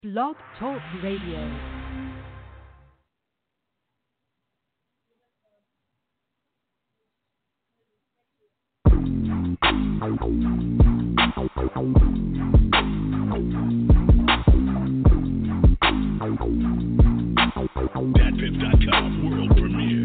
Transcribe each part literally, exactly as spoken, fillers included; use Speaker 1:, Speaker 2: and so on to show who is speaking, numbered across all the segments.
Speaker 1: Blog Talk Radio.
Speaker 2: Dat Piff dot com world premiere.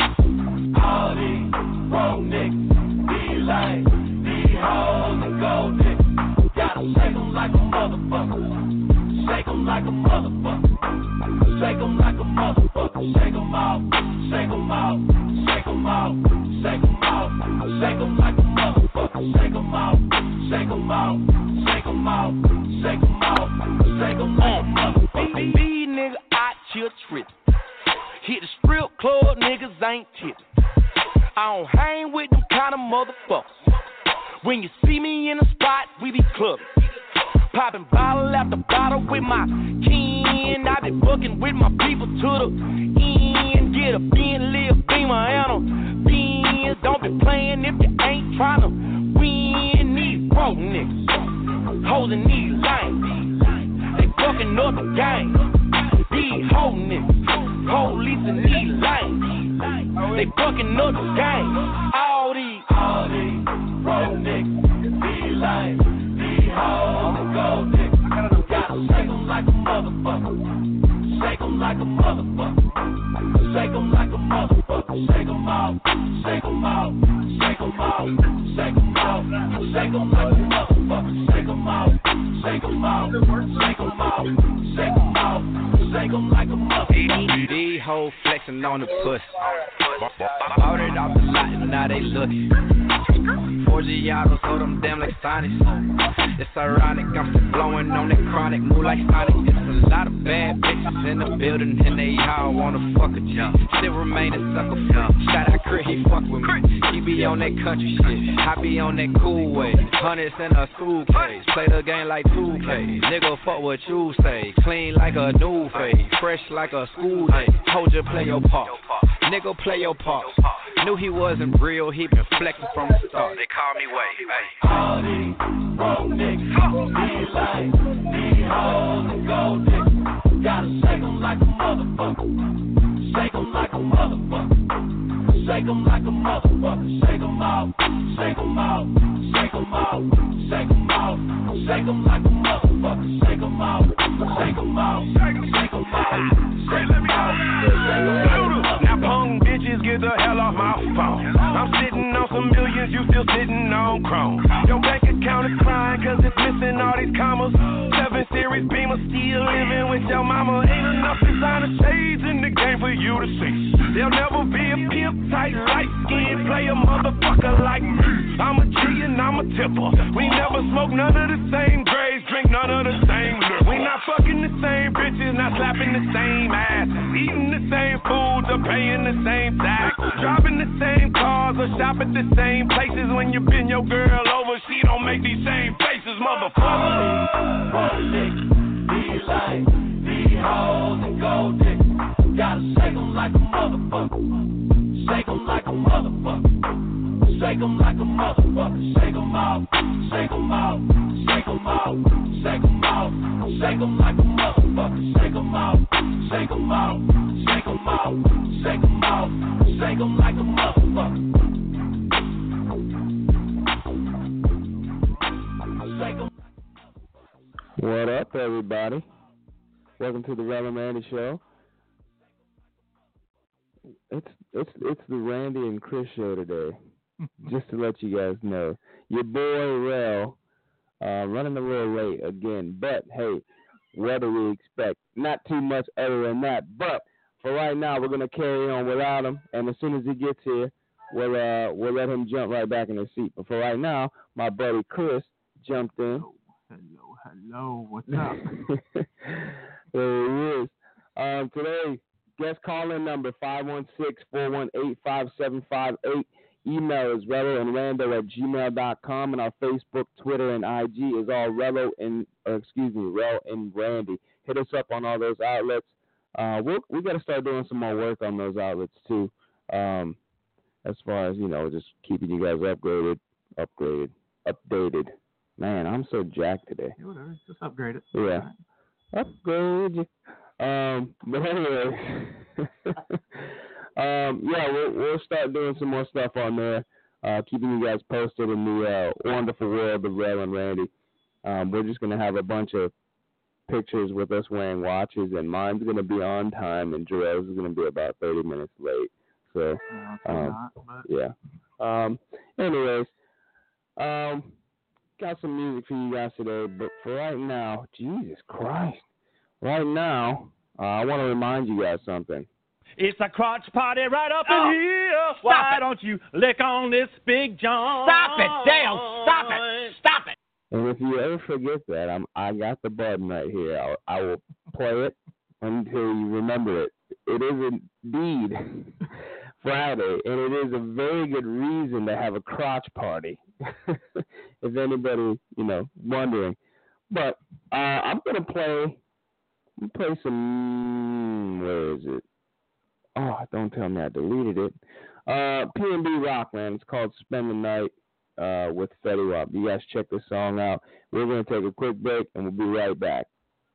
Speaker 3: All these broke niggas, these lame, these hoes and gold niggas. Gotta shake 'em like a motherfucker. Shake 'em like a motherfucker. Shake 'em like a motherfucker. Shake 'em out, shake 'em out, shake 'em out, shake 'em out. Shake 'em like a motherfucker. Shake 'em out, shake 'em out, shake 'em out, shake 'em out. Shake 'em like a motherfucker.
Speaker 4: These niggas out here trippin'. Hit the strip club, niggas ain't tippin'. I don't hang with them kind of motherfuckers. When you see me in the spot, we be clubbing. Popping bottle after bottle with my kin. I be booking with my people to the end. Get a Bentley, a Beamer, and a Benz. Don't be playing if you ain't tryna win. These broke niggas, hoes and these lames, they fucking up the game. These hoe niggas, police and these lames, they fucking up the game. All these,
Speaker 3: all these broke niggas, these lames, these hoes and gold niggas. Gotta shake 'em like a motherfucker. Shake 'em like a motherfucker. Shake 'em like a motherfucker. Shake 'em out, shake 'em out, shake 'em out, shake 'em out. Shake 'em like a motherfucker. Shake 'em out, shake 'em out, shake 'em out, shake 'em out. Shake 'em like a motherfucker.
Speaker 4: These hoes flexing on the pussy. Bought it off the lot and now they looking. Four Giados, hold them damn like Sonics. It's ironic, I'm still blowing on that chronic, move like Sonic. It's a lot of bad bitches in the building and they all wanna fuck a G. Still remain a sucker free. Shout out Chris, he fuck with me. He be on that country shit, I be on that cool way. Hundreds in a suitcase, play the game like two K. Nigga fuck what you say, clean like a new face, fresh like a school day. Hold you play your part, nigga play your part. Knew he wasn't real, he been flexing from the start. They call me Wade. Hey.
Speaker 3: All these broke niggas, these lames, these hoes and gold niggas. Gotta shake 'em like a motherfucker. Shake 'em like a motherfucker. Shake 'em like a motherfucker. Shake 'em out, shake 'em out, shake 'em out, shake 'em out. Shake 'em like a motherfucker. Shake 'em out, shake 'em out, shake 'em out, shake 'em out.
Speaker 5: Now punk bitches get the hell off my phone. I'm sitting on some millions, you still sitting on chrome. Your bank account is crying cause it's missing all these commas. Seven series Beamer still living with your mama. Ain't enough designer shades in the game for you to see. There'll never be a pimp tight light skin play a motherfucker like me. I'm a G and I'm a tipper. We never smoke none of the same grades, drink none of the same liquor. We not fucking the same bitches, not slapping the same ass, eating the same foods or paying the same tax, driving the same cars or shop at the same places. When you bend your girl over, she don't make these same faces, motherfucker.
Speaker 3: Broke niggas, these lames, these hoes and gold niggas. Gotta shake 'em like a motherfucker. Shake 'em like a motherfucker. Shake 'em like a motherfucker. Shake 'em out, shake 'em out, shake 'em out, shake 'em out. Shake 'em like a motherfucker. Shake 'em out, shake 'em out, shake 'em out, shake 'em out. Shake 'em like a motherfucker. Shake 'em.
Speaker 6: What up, everybody? Welcome to the Rel and Randy Show. It's it's it's the Randy and Chris show today. Just to let you guys know, your boy Rel uh, running a little late again, but hey, what do we expect? Not too much other than that. But for right now, we're gonna carry on without him, and as soon as he gets here, we'll uh, we'll let him jump right back in his seat. But for right now, my buddy Chris jumped in.
Speaker 7: Hello, hello, what's up?
Speaker 6: There he is. Um, today, guest call-in number five one six, four one eight, five seven five eight. Email is rello and rando at gmail dot com, and our Facebook, Twitter, and I G is all rello and, or excuse me, Rel and Randy. Hit us up on all those outlets. Uh, we'll, we got to start doing some more work on those outlets too. Um, as far as, you know, just keeping you guys upgraded, upgraded, updated. Man, I'm so jacked today.
Speaker 7: Yeah, whatever, just upgrade it.
Speaker 6: Yeah. upgrade you. Um, but anyway, um, yeah, we'll, we'll start doing some more stuff on there, uh, keeping you guys posted in the uh, wonderful world of Rel and Randy. Um, we're just going to have a bunch of pictures with us wearing watches, and mine's going to be on time, and Jarrell's is going to be about thirty minutes late. So, um,
Speaker 7: not,
Speaker 6: yeah. Um, anyways, um, got some music for you guys today, but for right now, Jesus Christ, right now, uh, I want to remind you guys something.
Speaker 8: It's a crotch party right up
Speaker 9: Oh,
Speaker 8: in here.
Speaker 9: stop
Speaker 8: Why
Speaker 9: it.
Speaker 8: don't you lick on this big John?
Speaker 9: Stop it, Dale. Stop it. Stop it.
Speaker 6: And if you ever forget that, I'm, I got the button right here. I'll, I will play it until you remember it. It is indeed Friday, and it is a very good reason to have a crotch party, if anybody, you know, wondering. But uh, I'm going to play, play some, where is it? Oh, don't tell me I deleted it. Uh, P and B Rockland. It's called Spend the Night uh, with Fetty Wap. You guys check this song out. We're going to take a quick break, and we'll be right back.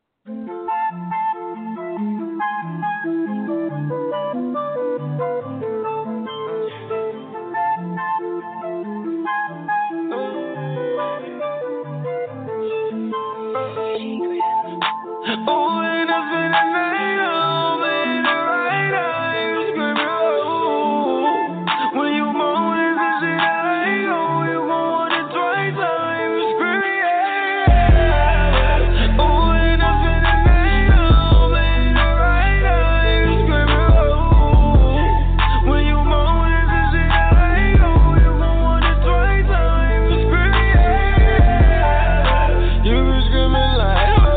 Speaker 3: Oh, and I spend the night on me, the right eye, you screaming, oh. When you moan, it's the shit I ain't on. You gon' want it twice, I you screaming, yeah. Oh, and I spend the night on me, the right eye, you screaming, oh. When you moan, it's the shit I ain't on. You gon' want it twice, I you screaming, yeah. You be screaming like, oh.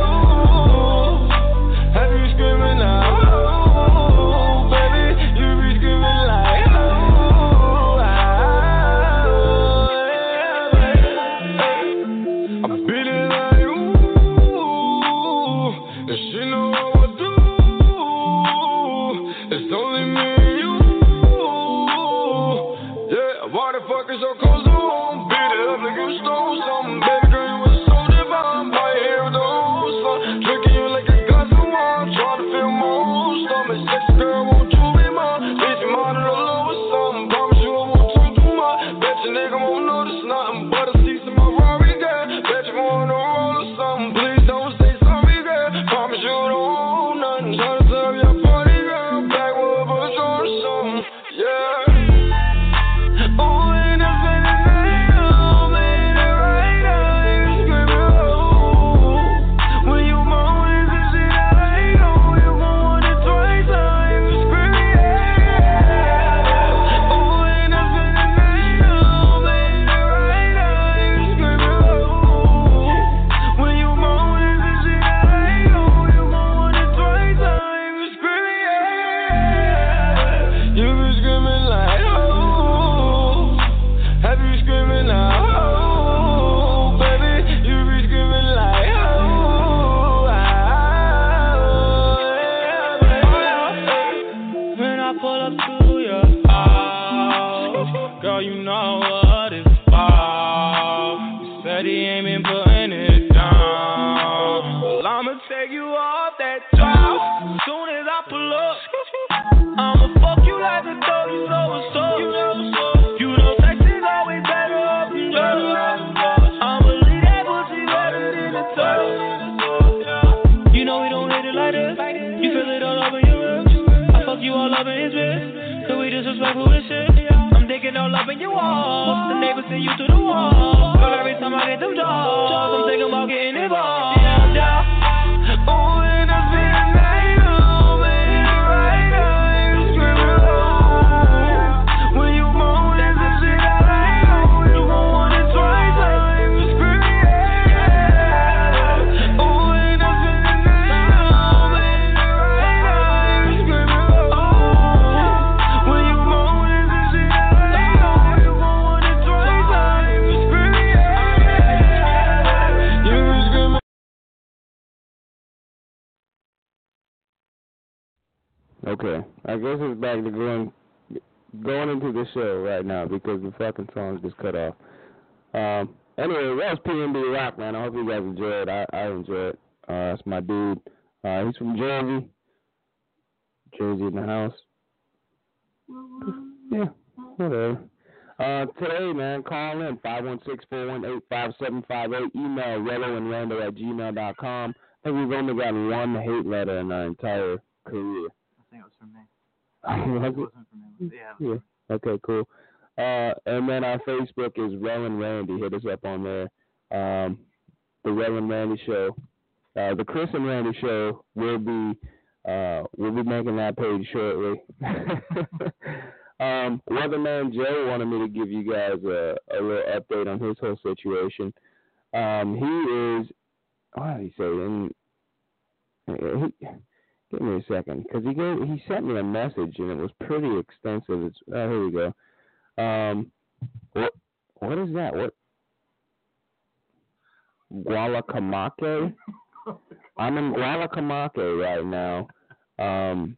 Speaker 3: Have you screaming now? Oh, baby, you be screaming like, oh, I beat it like, ooh, and she know what I do. It's only me and you. Yeah, why the fuck is your clothes on? Beat it up like you stole something, baby girl, you was so divine. My hair with the whole sun, drinking you like a glass of wine. Trying to feel my own stomach. Sexy girl, won't you be mine? Bitch, you mine to the lowest something. Promise you I won't talk too much. Bet your nigga won't notice nothing but a cease in my Rari, girl. Bet you wanna roll or something. Please don't say sorry, girl. Promise you don't own nothing. Trying to serve your party, girl. Backwood, but it's on something. Yeah. Oh, and I spend the night on me, the right eye, you screaming, oh. When you moan, it's the shit I ain't on. You gon' want it twice, I you screaming, yeah. Oh, and I spend the night on me, the right eye, you screaming, oh. When you moan, it's the shit I ain't on. You gon' want it twice, I you screaming, yeah. You be screaming like, oh. Have you screaming now? Oh, baby, you be screaming like, oh, when I pull up to your house, girl, you know what it's about. You said he ain't been putting it down. Well, I'ma take you off that top. Soon as I pull up, I'ma fuck you like a dog. You know what's up. You know what's up. You know sex is always better up from love. I'ma leave that pussy wetter than the top. You know we don't hit it like this. You feel it all over your ribs. I fuck you all up in his wrist. Cause we disrespectful and shit. I'm digging all up in your walls. The neighbors send you to the wall. Girl, every time I get them dogs, I'm thinking about getting involved. Yeah, yeah. Oh, and I spend the night on me, the right eye, you screaming, oh. When you moan, that's the shit I ain't on. You gon' want it twice, I you screaming, yeah. Oh, and I spend the night on me, the right eye, you screaming, oh. When you moan, that's the shit I ain't on. You gon' want it twice, I you screaming, yeah. You be screaming.
Speaker 6: Okay, I guess it's back to going going into the show right now because the fucking song just cut off. Um, anyway, that was P and B Rock, man. I hope you guys enjoyed it. I, I enjoyed it. Uh, that's my dude. Uh, he's from Jersey. Jersey in the house. Yeah, whatever. Uh, today, man, call in five one six, four one eight, five seven five eight. Email rello and rando at gmail dot com. I think we've only got one hate letter in our entire career.
Speaker 7: I think it was from me.
Speaker 6: Was
Speaker 7: It wasn't from me. Yeah. It was
Speaker 6: Yeah. Okay, cool. Uh, and then our Facebook is Rel and Randy. Hit us up on there. Um, the Rel and Randy Show. Uh, the Chris and Randy Show will be uh, we'll be making that page shortly. um, Weatherman Joe wanted me to give you guys a, a little update on his whole situation. Um, he is, what did he say? And he, give me a second, because he gave, he sent me a message and it was pretty extensive. It's, oh, here we go. Um, what what is that? What? Gualacamake? I'm in Gualacamake right now. Um,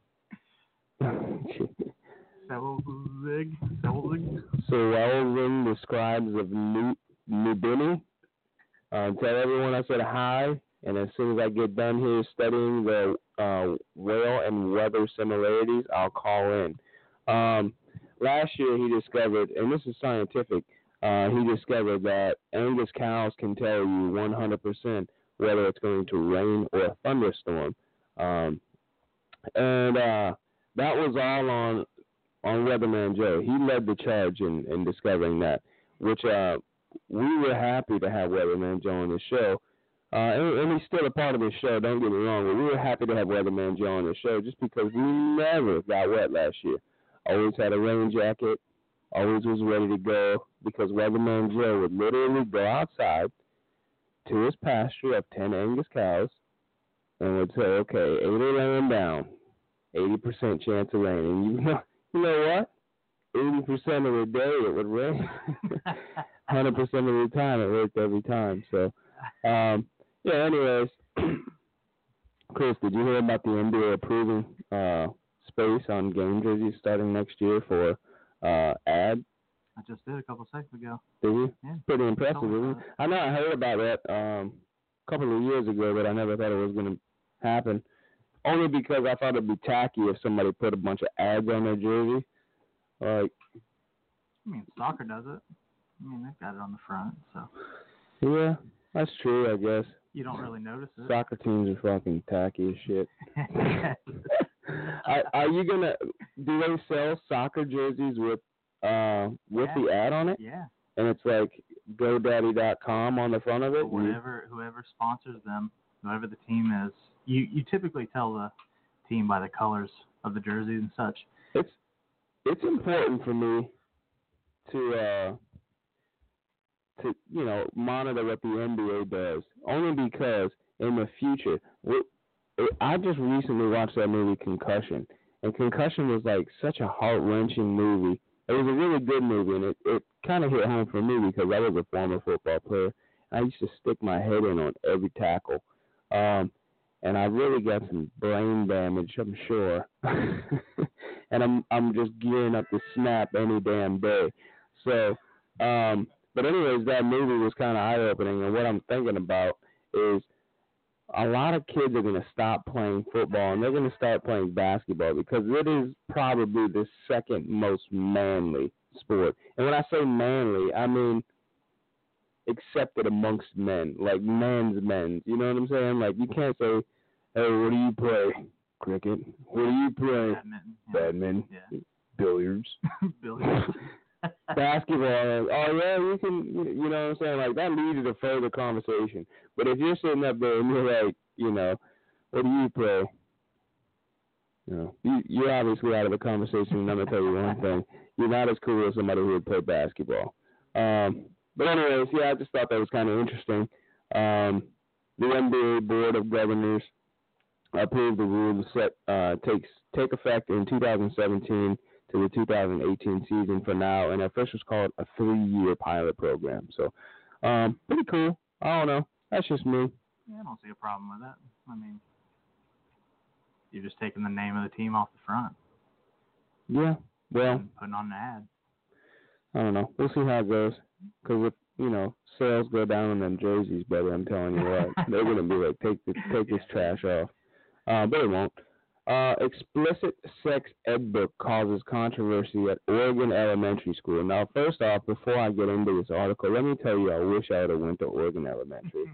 Speaker 7: Selzig. Selzig.
Speaker 6: Selzig, the scribes of New Nubini. Uh, tell everyone I said hi, and as soon as I get done here studying the uh, rail and weather similarities, I'll call in. Um, last year he discovered, and this is scientific, uh, he discovered that Angus cows can tell you one hundred percent whether it's going to rain or a thunderstorm. Um, and uh, that was all on on Weatherman Joe. He led the charge in, in discovering that, which uh, we were happy to have Weatherman Joe on the show. Uh, and, and he's still a part of the show, don't get me wrong, but we were happy to have Weatherman Joe on the show just because we never got wet last year. Always had a rain jacket, always was ready to go, because Weatherman Joe would literally go outside to his pasture of ten Angus cows and would say, okay, eight are laying down, eighty percent chance of rain. And you know, you know what? eighty percent of the day it would rain. one hundred percent of the time it worked every time. So, um, yeah, anyways, Chris, did you hear about the N B A approving uh, space on game jerseys starting next year for uh, ad?
Speaker 7: I just did a couple seconds ago.
Speaker 6: Did you?
Speaker 7: Yeah.
Speaker 6: Pretty impressive, isn't it? I know I heard about that um, a couple of years ago, but I never thought it was going to happen. Only because I thought it'd be tacky if somebody put a bunch of ads on their jersey. Like,
Speaker 7: I mean, soccer does it. I mean, they've got it on the front, so.
Speaker 6: Yeah, that's true, I guess.
Speaker 7: You don't really notice it.
Speaker 6: Soccer teams are fucking tacky as shit. are, are you going to, do they sell soccer jerseys with uh, with
Speaker 7: yeah.
Speaker 6: the ad on it?
Speaker 7: Yeah.
Speaker 6: And it's like GoDaddy dot com on the front of it?
Speaker 7: Whatever, whoever sponsors them, whoever the team is, you, you typically tell the team by the colors of the jerseys and such.
Speaker 6: It's it's important for me to uh to you know monitor what the N B A does, only because in the future, I just recently watched that movie Concussion, and Concussion was like such a heart wrenching movie. It was a really good movie, and it, it kind of hit home for me because I was a former football player. I used to stick my head in on every tackle. Um, and I really got some brain damage, I'm sure. And I'm I'm just gearing up to snap any damn day. So, um, but anyways, that movie was kind of eye-opening, and what I'm thinking about is a lot of kids are going to stop playing football, and they're going to start playing basketball because it is probably the second most manly sport. And when I say manly, I mean accepted amongst men, like men's men. You know what I'm saying? Like, you can't say, hey, what do you play? Cricket. What do you play?
Speaker 7: Badminton. Yeah.
Speaker 6: Badminton.
Speaker 7: Yeah.
Speaker 6: Billiards.
Speaker 7: Billiards.
Speaker 6: Basketball. Oh, yeah, you can, you know what I'm saying? Like, that leads to further conversation. But if you're sitting up there and you're like, you know, what do you play? You know, you, you're obviously out of the conversation, and I'm going to tell you one thing. You're not as cool as somebody who would play basketball. Um, but anyways, yeah, I just thought that was kind of interesting. Um, the N B A Board of Governors approved the rule to set uh, takes take effect in two thousand seventeen to the two thousand eighteen season for now, and officials call it a three-year pilot program. So, um, pretty cool. I don't know. That's just me.
Speaker 7: Yeah, I don't see a problem with that. I mean, you're just taking the name of the team off the front.
Speaker 6: Yeah. Well,
Speaker 7: and putting on an ad.
Speaker 6: I don't know. We'll see how it goes. Because with you know, sales go down on them jerseys, brother. I'm telling you what, they're gonna be like, take this, take this trash off. Uh, but it won't. Uh, explicit sex ed book causes controversy at Oregon Elementary School. Now, first off, before I get into this article, let me tell you, I wish I would have went to Oregon Elementary.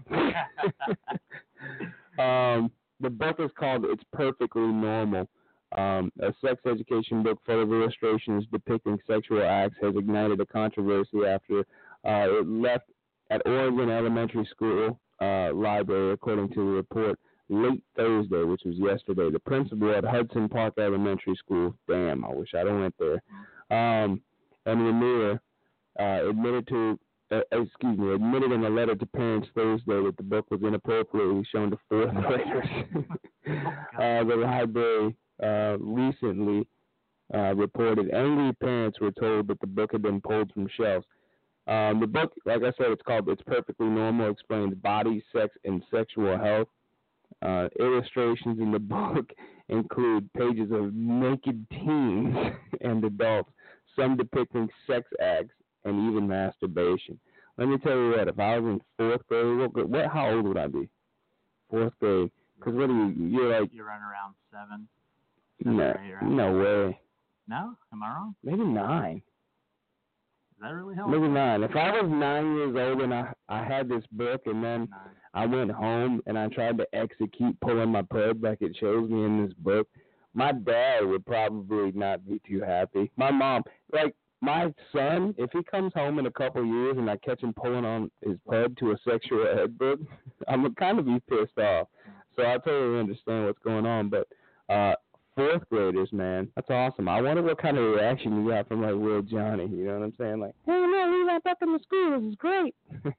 Speaker 6: um, the book is called "It's Perfectly Normal." Um, a sex education book full of illustrations depicting sexual acts has ignited a controversy after uh, it left at Oregon Elementary School uh, library, according to the report, late Thursday, which was yesterday. The principal at Hudson Park Elementary School, damn, I wish I'd have went there, um, and Ramirez uh, admitted to, uh, excuse me, admitted in a letter to parents Thursday that the book was inappropriately shown to fourth graders. uh, the library uh, recently uh, reported angry parents were told that the book had been pulled from shelves. Um, the book, like I said, it's called "It's Perfectly Normal," explains body, sex, and sexual health. Uh, illustrations in the book include pages of naked teens and adults, some depicting sex acts and even masturbation. Let me tell you what, if I was in fourth grade, what, what how old would I be? Fourth grade. Because what are you, you're like...
Speaker 7: You're running around seven.
Speaker 6: seven no, eight, right? No way.
Speaker 7: No? Am I wrong?
Speaker 6: Maybe nine.
Speaker 7: Is that really how
Speaker 6: Maybe nine. If I was nine years old and I, I had this book and then nine. I went home and I tried to execute pulling my pud like it shows me in this book, my dad would probably not be too happy. My mom, like my son, if he comes home in a couple years and I catch him pulling on his pud to a sexual ed book, I'm going to kind of be pissed off. So I totally understand what's going on. But uh, fourth graders, man, that's awesome. I wonder what kind of reaction you got from like Will Johnny. You know what I'm saying? Like, hey, man, leave that book in the school. This is great.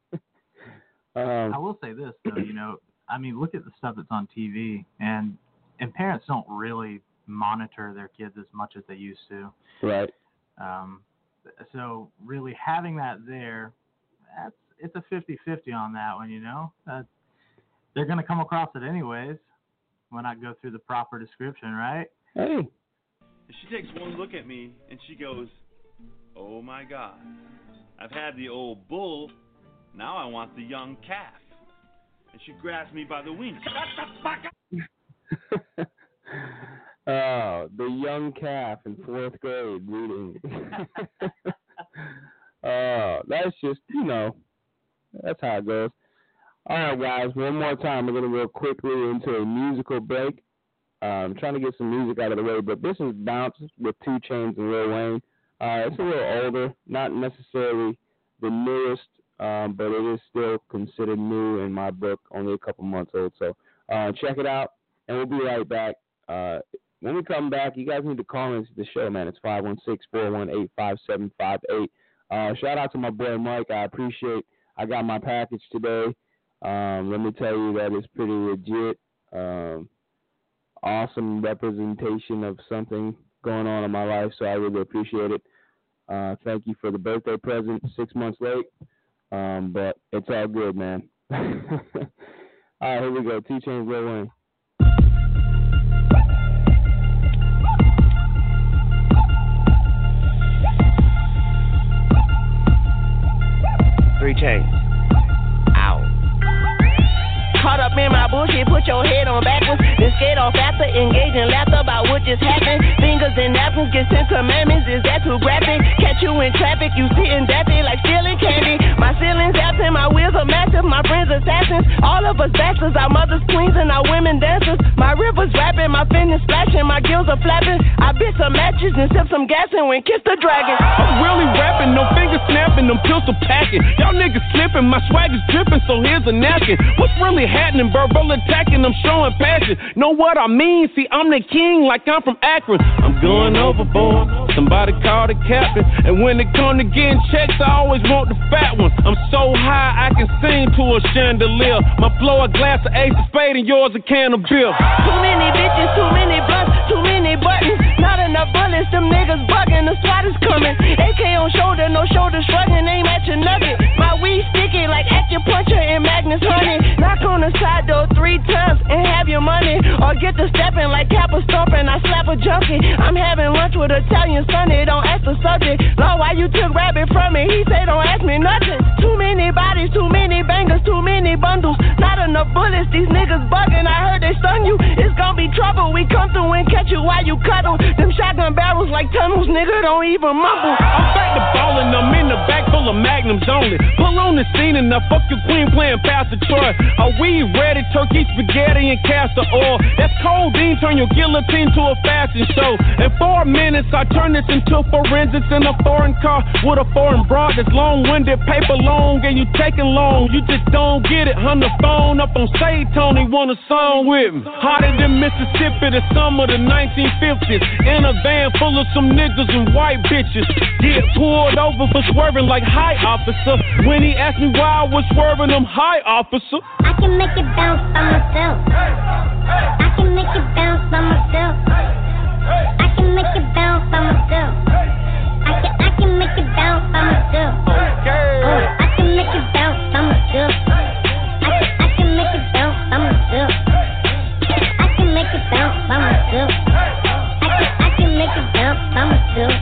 Speaker 6: Um,
Speaker 7: I will say this, though, you know, I mean, look at the stuff that's on T V, and and parents don't really monitor their kids as much as they used to.
Speaker 6: Right.
Speaker 7: Um, so really having that there, that's it's a fifty-fifty on that one, you know. Uh, they're going to come across it anyways. Why not go through the proper description, right?
Speaker 6: Hey.
Speaker 10: She takes one look at me, and she goes, oh, my God, I've had the old bull. Now I want the young calf. And she grabs me by the wings.
Speaker 6: Oh, the young calf in fourth grade reading. Oh, that's just, you know, that's how it goes. All right, guys, one more time. We're going to go quickly into a musical break. I'm um, trying to get some music out of the way, but this is Bounce with two Chainz and Lil Wayne. Uh, it's a little older, not necessarily the newest, Um, but it is still considered new in my book, only a couple months old. So uh, check it out, and we'll be right back. Uh, when we come back, you guys need to call into the show, man. It's five one six, four one eight, five seven five eight. Uh, shout out to my boy Mike. I appreciate I got my package today. Um, let me tell you that it's pretty legit. Um, awesome representation of something going on in my life, so I really appreciate it. Uh, thank you for the birthday present, six months late. Um, but it's all good, man. All right, here we go. two Chainz, Lil Wayne.
Speaker 9: Three Chainz. Ow. Caught up in my bullshit, put your head on backwards. Then skate off after, engage in laughter about what just happened. Fingers and napkins, get sent commandments, is that too graphic? Catch you in traffic, you sitting daffy like stealing candy. My ceilings absent, my wheels are massive, my friends assassins. All of us bastards, our mothers queens and our women dancers. My rivers rapping, my fingers splashing, my gills are flapping. I bit some matches and sip some gas and went kiss the dragon.
Speaker 5: I'm really rapping, no fingers snapping, them pistol packing. Y'all niggas slipping, my swag is dripping, so here's a napkin. What's really happening? Verbal attacking, I'm showing passion. Know what I mean? See, I'm the king like I'm from Akron. I'm going overboard, somebody call the captain. And when it come to getting checks, I always want the fat one. I'm so high, I can sing to a chandelier. My flow a glass of Ace of Spade and yours a can of beer.
Speaker 9: Too many bitches, too many blunts, too many buttons. Not enough bullets, them niggas bugging, the SWAT is coming. A K on shoulder, no shoulder shrugging, aim at your nugget. My weed sticky like acupuncture and Magnus honey. Knock on the side door three times and have your money. Or get to stepping like Kappa stomping, I slap a junkie. I'm having lunch with Italian Sunday, don't ask the subject. Lord, why you took rabbit from me? He say don't ask me nothing. Too many shorties, too many bangers, too many bundles. Not enough bullets, these niggas bugging. I heard they stun you. It's gonna be trouble. We come through and catch you while you cuddle. Them shotgun barrels like tunnels, nigga, don't even mumble.
Speaker 8: I'm back to ballin', I'm in the back full of magnums only. Pull on the scene and now fuck your queen playing Pastor Troy. Are we ready? Turkey, spaghetti, and castor oil. That's codeine, turn your guillotine to a fashion show. In four minutes, I turn this into forensics in a foreign car with a foreign broad that's long-winded, paper long, and you taking long. You just don't get it. On the phone up on Say Tony, want a song with me. Hotter than Mississippi, the summer of the nineteen fifties. In a van full of some niggas and white bitches. Get pulled over for swerving like hi, officer. When he asked me why I was swerving, I'm hi, officer.
Speaker 11: I can make it bounce by myself. I can make it bounce by myself. I can make it bounce by myself. I can, I can make it bounce by myself. Oh, I can make it bounce by myself. I can, I can make it bounce by myself. I can make it bounce by myself. I can, I can make it bounce by myself.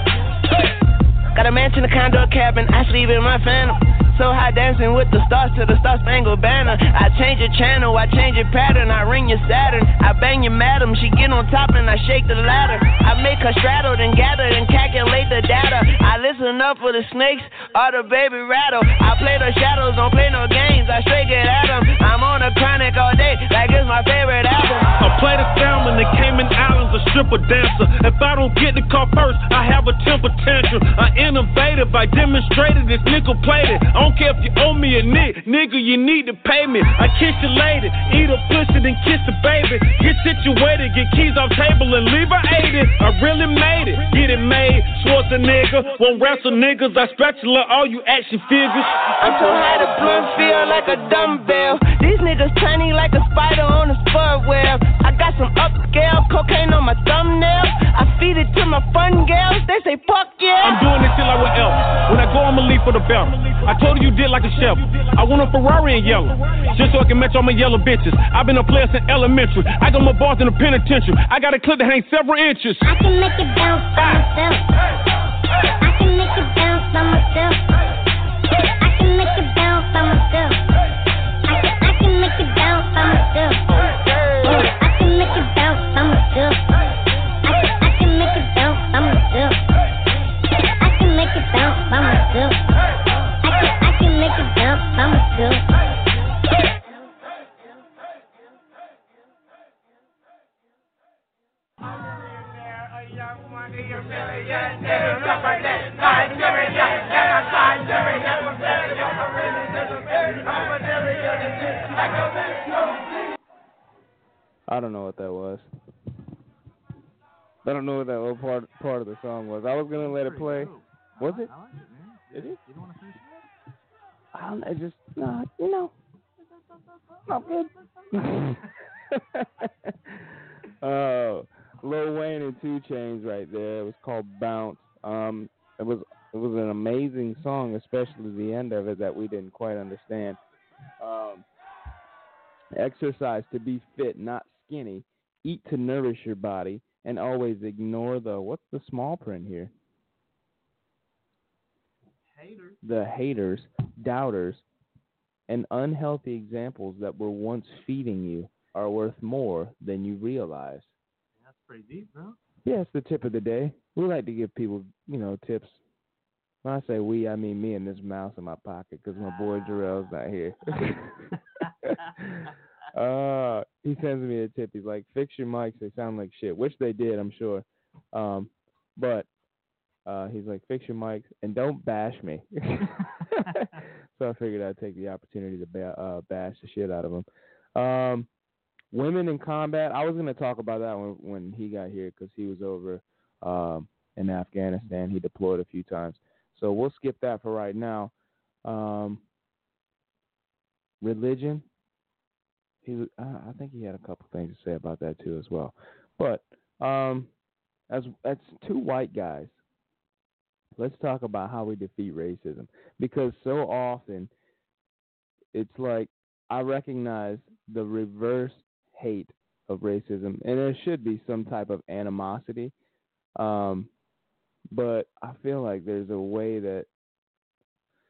Speaker 9: Got a mansion, a condo, a cabin. I sleep in my phantom. So high dancing with the stars to the Star Spangled Banner. I change your channel, I change your pattern. I ring your Saturn, I bang your madam. She get on top and I shake the ladder. I make her straddle, then gather and calculate the data. I listen up for the snakes or the baby rattle. I play the shadows, don't play no games. I straight get at them. I'm on a chronic all day, like it's my favorite album.
Speaker 8: I play the salmon, the Cayman Islands, a stripper dancer. If I don't get the car first, I have a temper tantrum. I innovative, I demonstrated this nickel plated. I don't care if you owe me a nick, nigga, you need to pay me. I kiss your lady, eat a pussy, then kiss the baby. Get situated, get keys off table and leave her aided. I really made it, get it made. Schwarzenegger, won't wrestle niggas. I spatula all you action figures.
Speaker 9: I'm too high to blunt, feel like a dumbbell. These niggas tiny like a spider on a spud web. I got some upscale cocaine on my thumbnail. I feed it to my fun girls, they say fuck yeah.
Speaker 8: I'm doing this till I went else. When I go, I'ma leave for the belt. I told you you did like a chef. I want a Ferrari in yellow, just so I can match all my yellow bitches. I've been a player since elementary. I got my bars in the penitentiary. I got a clip that hangs several inches.
Speaker 11: I can make it bounce by myself. I can make it bounce by myself. I can make it bounce by myself. I can, I can make it bounce by myself. I can make it bounce by myself. I can, I can make it bounce by myself. I can make it bounce by myself. Make it bounce by myself.
Speaker 6: I don't know what that was. I don't know what that what part part of the song was. I was gonna let it play. Was it?
Speaker 7: I like it, man.
Speaker 6: Did it?
Speaker 7: You don't want to finish it?
Speaker 6: I don't know, just, no, you know, not good. Oh, Lil Wayne and two Chainz right there. It was called Bounce. Um, it was it was an amazing song, especially the end of it that we didn't quite understand. Um, exercise to be fit, not skinny. Eat to nourish your body, and always ignore the, what's the small print here?
Speaker 7: Haters.
Speaker 6: The haters, doubters, and unhealthy examples that were once feeding you are worth more than you realize.
Speaker 7: That's pretty deep, bro.
Speaker 6: Yeah, it's the tip of the day. We like to give people, you know, tips. When I say we, I mean me and this mouse in my pocket because my boy Jarrell's not here. uh, he sends me a tip. He's like, fix your mics. They sound like shit, which they did, I'm sure. Um, but Uh, he's like, fix your mics and don't bash me. So I figured I'd take the opportunity to ba- uh, bash the shit out of him. Um, women in combat, I was going to talk about that when, when he got here because he was over um, in Afghanistan. He deployed a few times. So we'll skip that for right now. Um, religion, he was, uh, I think he had a couple things to say about that too as well. But um, as as two white guys, let's talk about how we defeat racism, because so often it's like I recognize the reverse hate of racism, and there should be some type of animosity, um, but I feel like there's a way that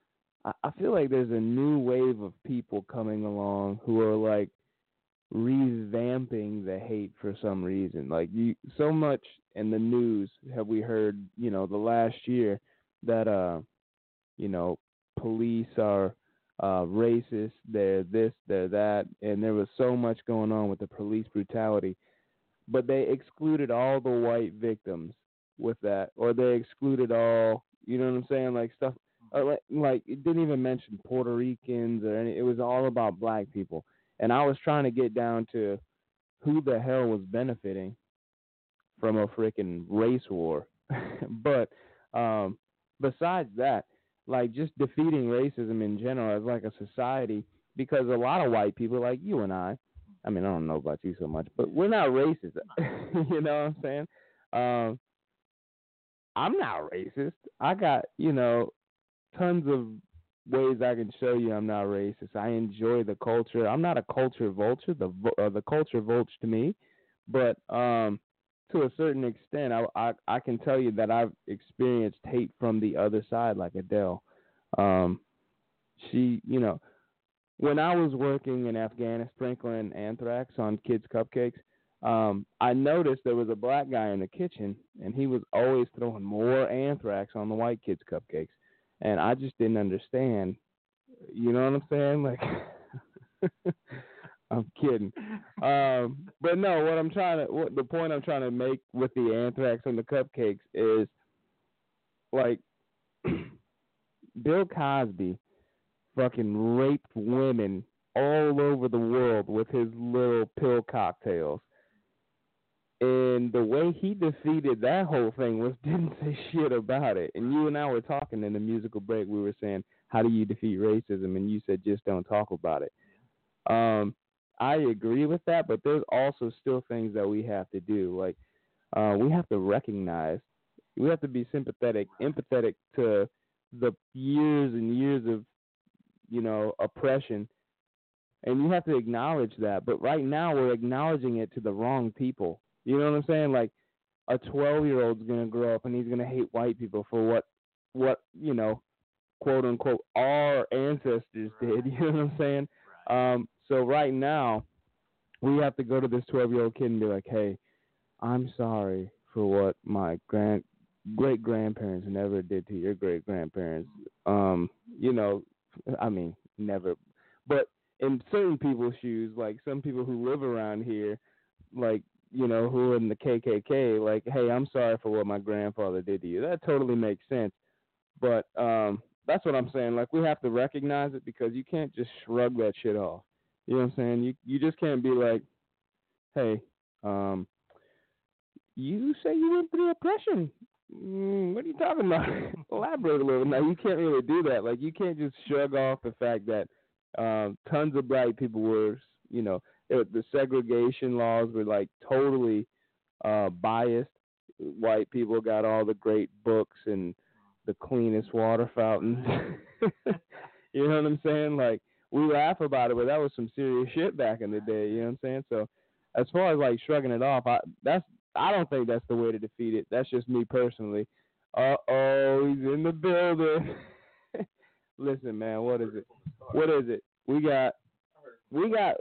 Speaker 6: I, I feel like there's a new wave of people coming along who are like revamping the hate for some reason. Like you, so much in the news have we heard, you know, the last year that uh, you know, police are uh racist, they're this, they're that, and there was so much going on with the police brutality. But they excluded all the white victims with that, or they excluded all, you know what I'm saying, like stuff, or like, like it didn't even mention Puerto Ricans or any. It was all about black people, and I was trying to get down to who the hell was benefiting from a freaking race war. But um, besides that, like just defeating racism in general as like a society, because a lot of white people like you and I, I mean, I don't know about you so much, but we're not racist. You know what I'm saying? Um, I'm not racist. I got, you know, tons of ways I can show you I'm not racist. I enjoy the culture. I'm not a culture vulture. The uh, the culture vulture to me, but um, to a certain extent, I, I I can tell you that I've experienced hate from the other side, like Adele. Um, she, you know. When I was working in Afghanistan sprinkling anthrax on kids' cupcakes, um, I noticed there was a black guy in the kitchen, and he was always throwing more anthrax on the white kids' cupcakes. And I just didn't understand. You know what I'm saying? Like, I'm kidding. Um, but no, what I'm trying to, what, the point I'm trying to make with the anthrax on the cupcakes is, like, Bill Cosby fucking raped women all over the world with his little pill cocktails. And the way he defeated that whole thing was didn't say shit about it. And you and I were talking in the musical break. We were saying, how do you defeat racism? And you said, just don't talk about it. Um, I agree with that, but there's also still things that we have to do. Like, uh, we have to recognize, we have to be sympathetic, empathetic to the years and years of, you know, oppression, and you have to acknowledge that. But right now we're acknowledging it to the wrong people. You know what I'm saying? Like, a twelve-year-old's going to grow up and he's going to hate white people for what, what, you know, quote unquote, our ancestors did. You know what I'm saying? Um, so right now we have to go to this twelve-year-old kid and be like, hey, I'm sorry for what my grand great-grandparents never did to your great-grandparents. Um, you know, I mean, never. But in certain people's shoes, like some people who live around here, like, you know, who are in the K K K, like, hey, I'm sorry for what my grandfather did to you. That totally makes sense. But um, that's what I'm saying. Like, we have to recognize it, because you can't just shrug that shit off. You know what I'm saying? You you just can't be like, hey, um, you say you went through oppression. Mm, what are you talking about? Elaborate a little. Now, you can't really do that. Like, you can't just shrug off the fact that um, tons of black people were, you know, it, the segregation laws were, like, totally uh, biased. White people got all the great books and the cleanest water fountains. You know what I'm saying? Like, we laugh about it, but that was some serious shit back in the day. You know what I'm saying? So, as far as, like, shrugging it off, I, that's I don't think that's the way to defeat it. That's just me personally. Uh-oh, he's in the building. Listen, man, what is it? What is it? We got, we got,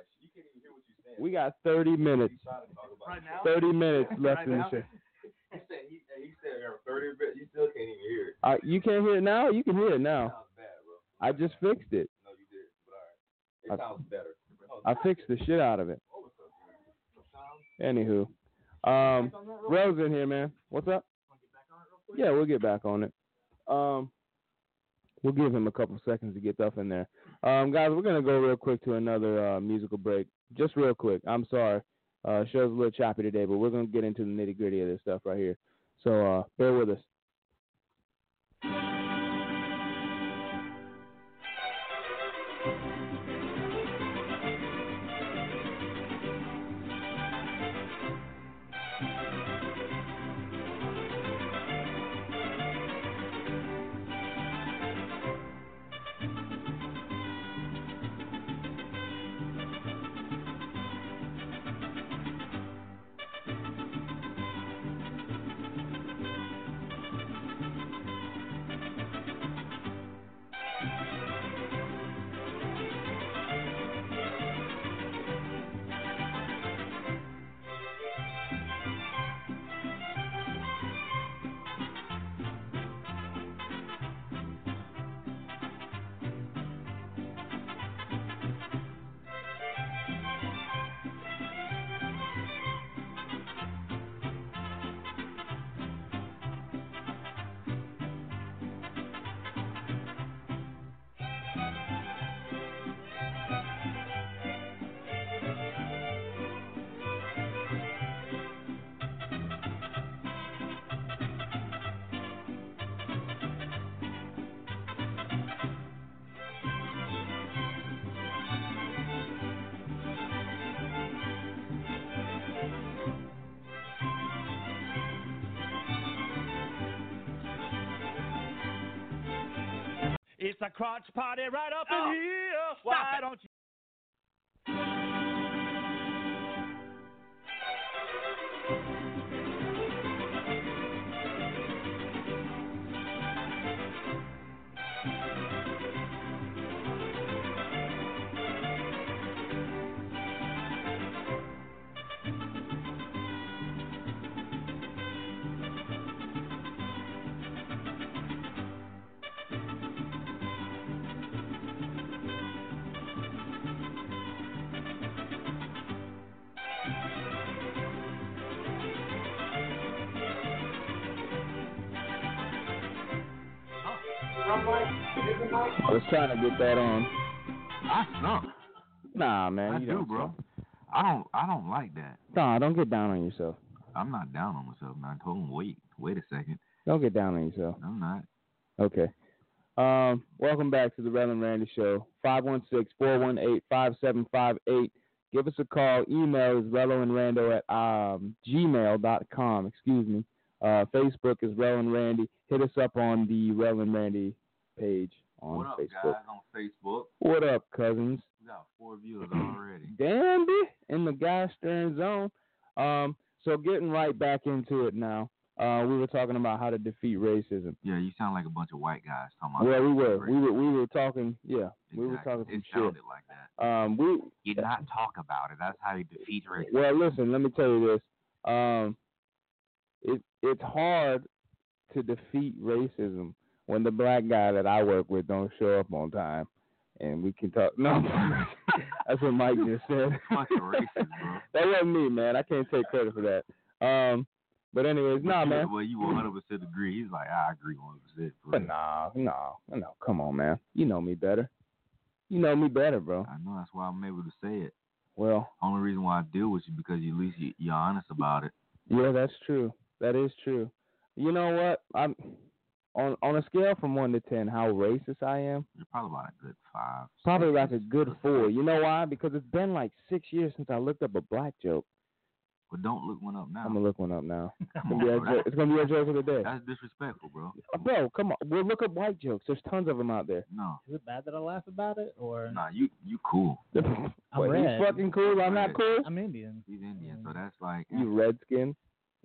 Speaker 6: we got thirty minutes. thirty minutes left in the show.
Speaker 12: He said, he, he said thirty minutes. You still can't even hear it.
Speaker 6: Uh, you can't hear it now? You can hear it now.
Speaker 12: It sounds bad, bro.
Speaker 6: I just fixed it.
Speaker 12: No, you did. But all right. It sounds better.
Speaker 6: I fixed the shit out of it. Anywho. Um, Rose in here, man. What's up? Yeah, we'll get back on it. Um, we'll give him a couple seconds to get stuff in there. Um, guys, we're gonna go real quick to another uh, musical break. Just real quick. I'm sorry. Uh, show's a little choppy today, but we're gonna get into the nitty gritty of this stuff right here. So uh, bear with us.
Speaker 13: It's a crotch party right up
Speaker 3: Oh,
Speaker 13: in here.
Speaker 3: stop
Speaker 13: Why
Speaker 3: it.
Speaker 13: don't you?
Speaker 6: I was trying to get that on.
Speaker 14: I stunk.
Speaker 6: Nah, man.
Speaker 14: I
Speaker 6: you
Speaker 14: do,
Speaker 6: don't
Speaker 14: bro.
Speaker 6: suck.
Speaker 14: I don't. I don't like that.
Speaker 6: Nah, don't get down on yourself.
Speaker 14: I'm not down on myself, man. I told him, wait, wait a second.
Speaker 6: Don't get down on yourself.
Speaker 14: I'm not.
Speaker 6: Okay. Um, welcome back to the Rel and Randy Show. five one six, four one eight, five seven five eight. Give us a call. Email is Rello and Rando at um, gmail dot com. Excuse me. Uh, Facebook is Rel and Randy. Hit us up on the Rel and Randy page on
Speaker 14: What up,
Speaker 6: Facebook.
Speaker 14: guys, on Facebook?
Speaker 6: What up, cousins?
Speaker 14: We got four viewers already.
Speaker 6: Dandy in the gas stern zone. Um, so getting right back into it now. Uh, we were talking about how to defeat racism.
Speaker 14: Yeah, you sound like a bunch of white guys talking about.
Speaker 6: Well, we were,
Speaker 14: racism.
Speaker 6: we were, we were talking. Yeah, we were
Speaker 14: Exactly.
Speaker 6: talking some
Speaker 14: It
Speaker 6: shit.
Speaker 14: sounded like that.
Speaker 6: Um, we
Speaker 14: You not talk about it. That's how you defeat racism.
Speaker 6: Well, listen, let me tell you this. Um, it it's hard to defeat racism when the black guy that I work with don't show up on time, and we can talk. No, that's what Mike just said.
Speaker 14: Bunch of racist, bro.
Speaker 6: That wasn't me, man. I can't take credit for that. Um, but anyways,
Speaker 14: But
Speaker 6: nah,
Speaker 14: you-
Speaker 6: man.
Speaker 14: Well, you one hundred percent agree. He's like, I agree one hundred percent.
Speaker 6: But nah, no, no, come on, man. You know me better. You know me better, bro.
Speaker 14: I know, that's why I'm able to say it.
Speaker 6: Well,
Speaker 14: only reason why I deal with you because you, at least you, you're honest about it.
Speaker 6: Yeah, that's true. That is true. You know what? I'm on on a scale from one to ten, how racist I am.
Speaker 14: You're probably about a good five.
Speaker 6: Probably like a good four. You know why? Because it's been like six years since I looked up a black joke.
Speaker 14: But don't look one up now.
Speaker 6: I'm gonna look one up now. It's
Speaker 14: Come
Speaker 6: gonna, be
Speaker 14: on,
Speaker 6: a
Speaker 14: bro.
Speaker 6: jo- it's gonna be a joke of the day.
Speaker 14: That's disrespectful, bro.
Speaker 6: Bro, come on. We'll look up white jokes. There's tons of them out there.
Speaker 14: No.
Speaker 7: Is it bad that I laugh about it, or?
Speaker 14: Nah, you you cool.
Speaker 7: I'm
Speaker 6: What,
Speaker 7: red.
Speaker 6: you fucking cool? I'm not cool?
Speaker 7: I'm Indian.
Speaker 14: He's Indian, so that's like.
Speaker 6: You redskin?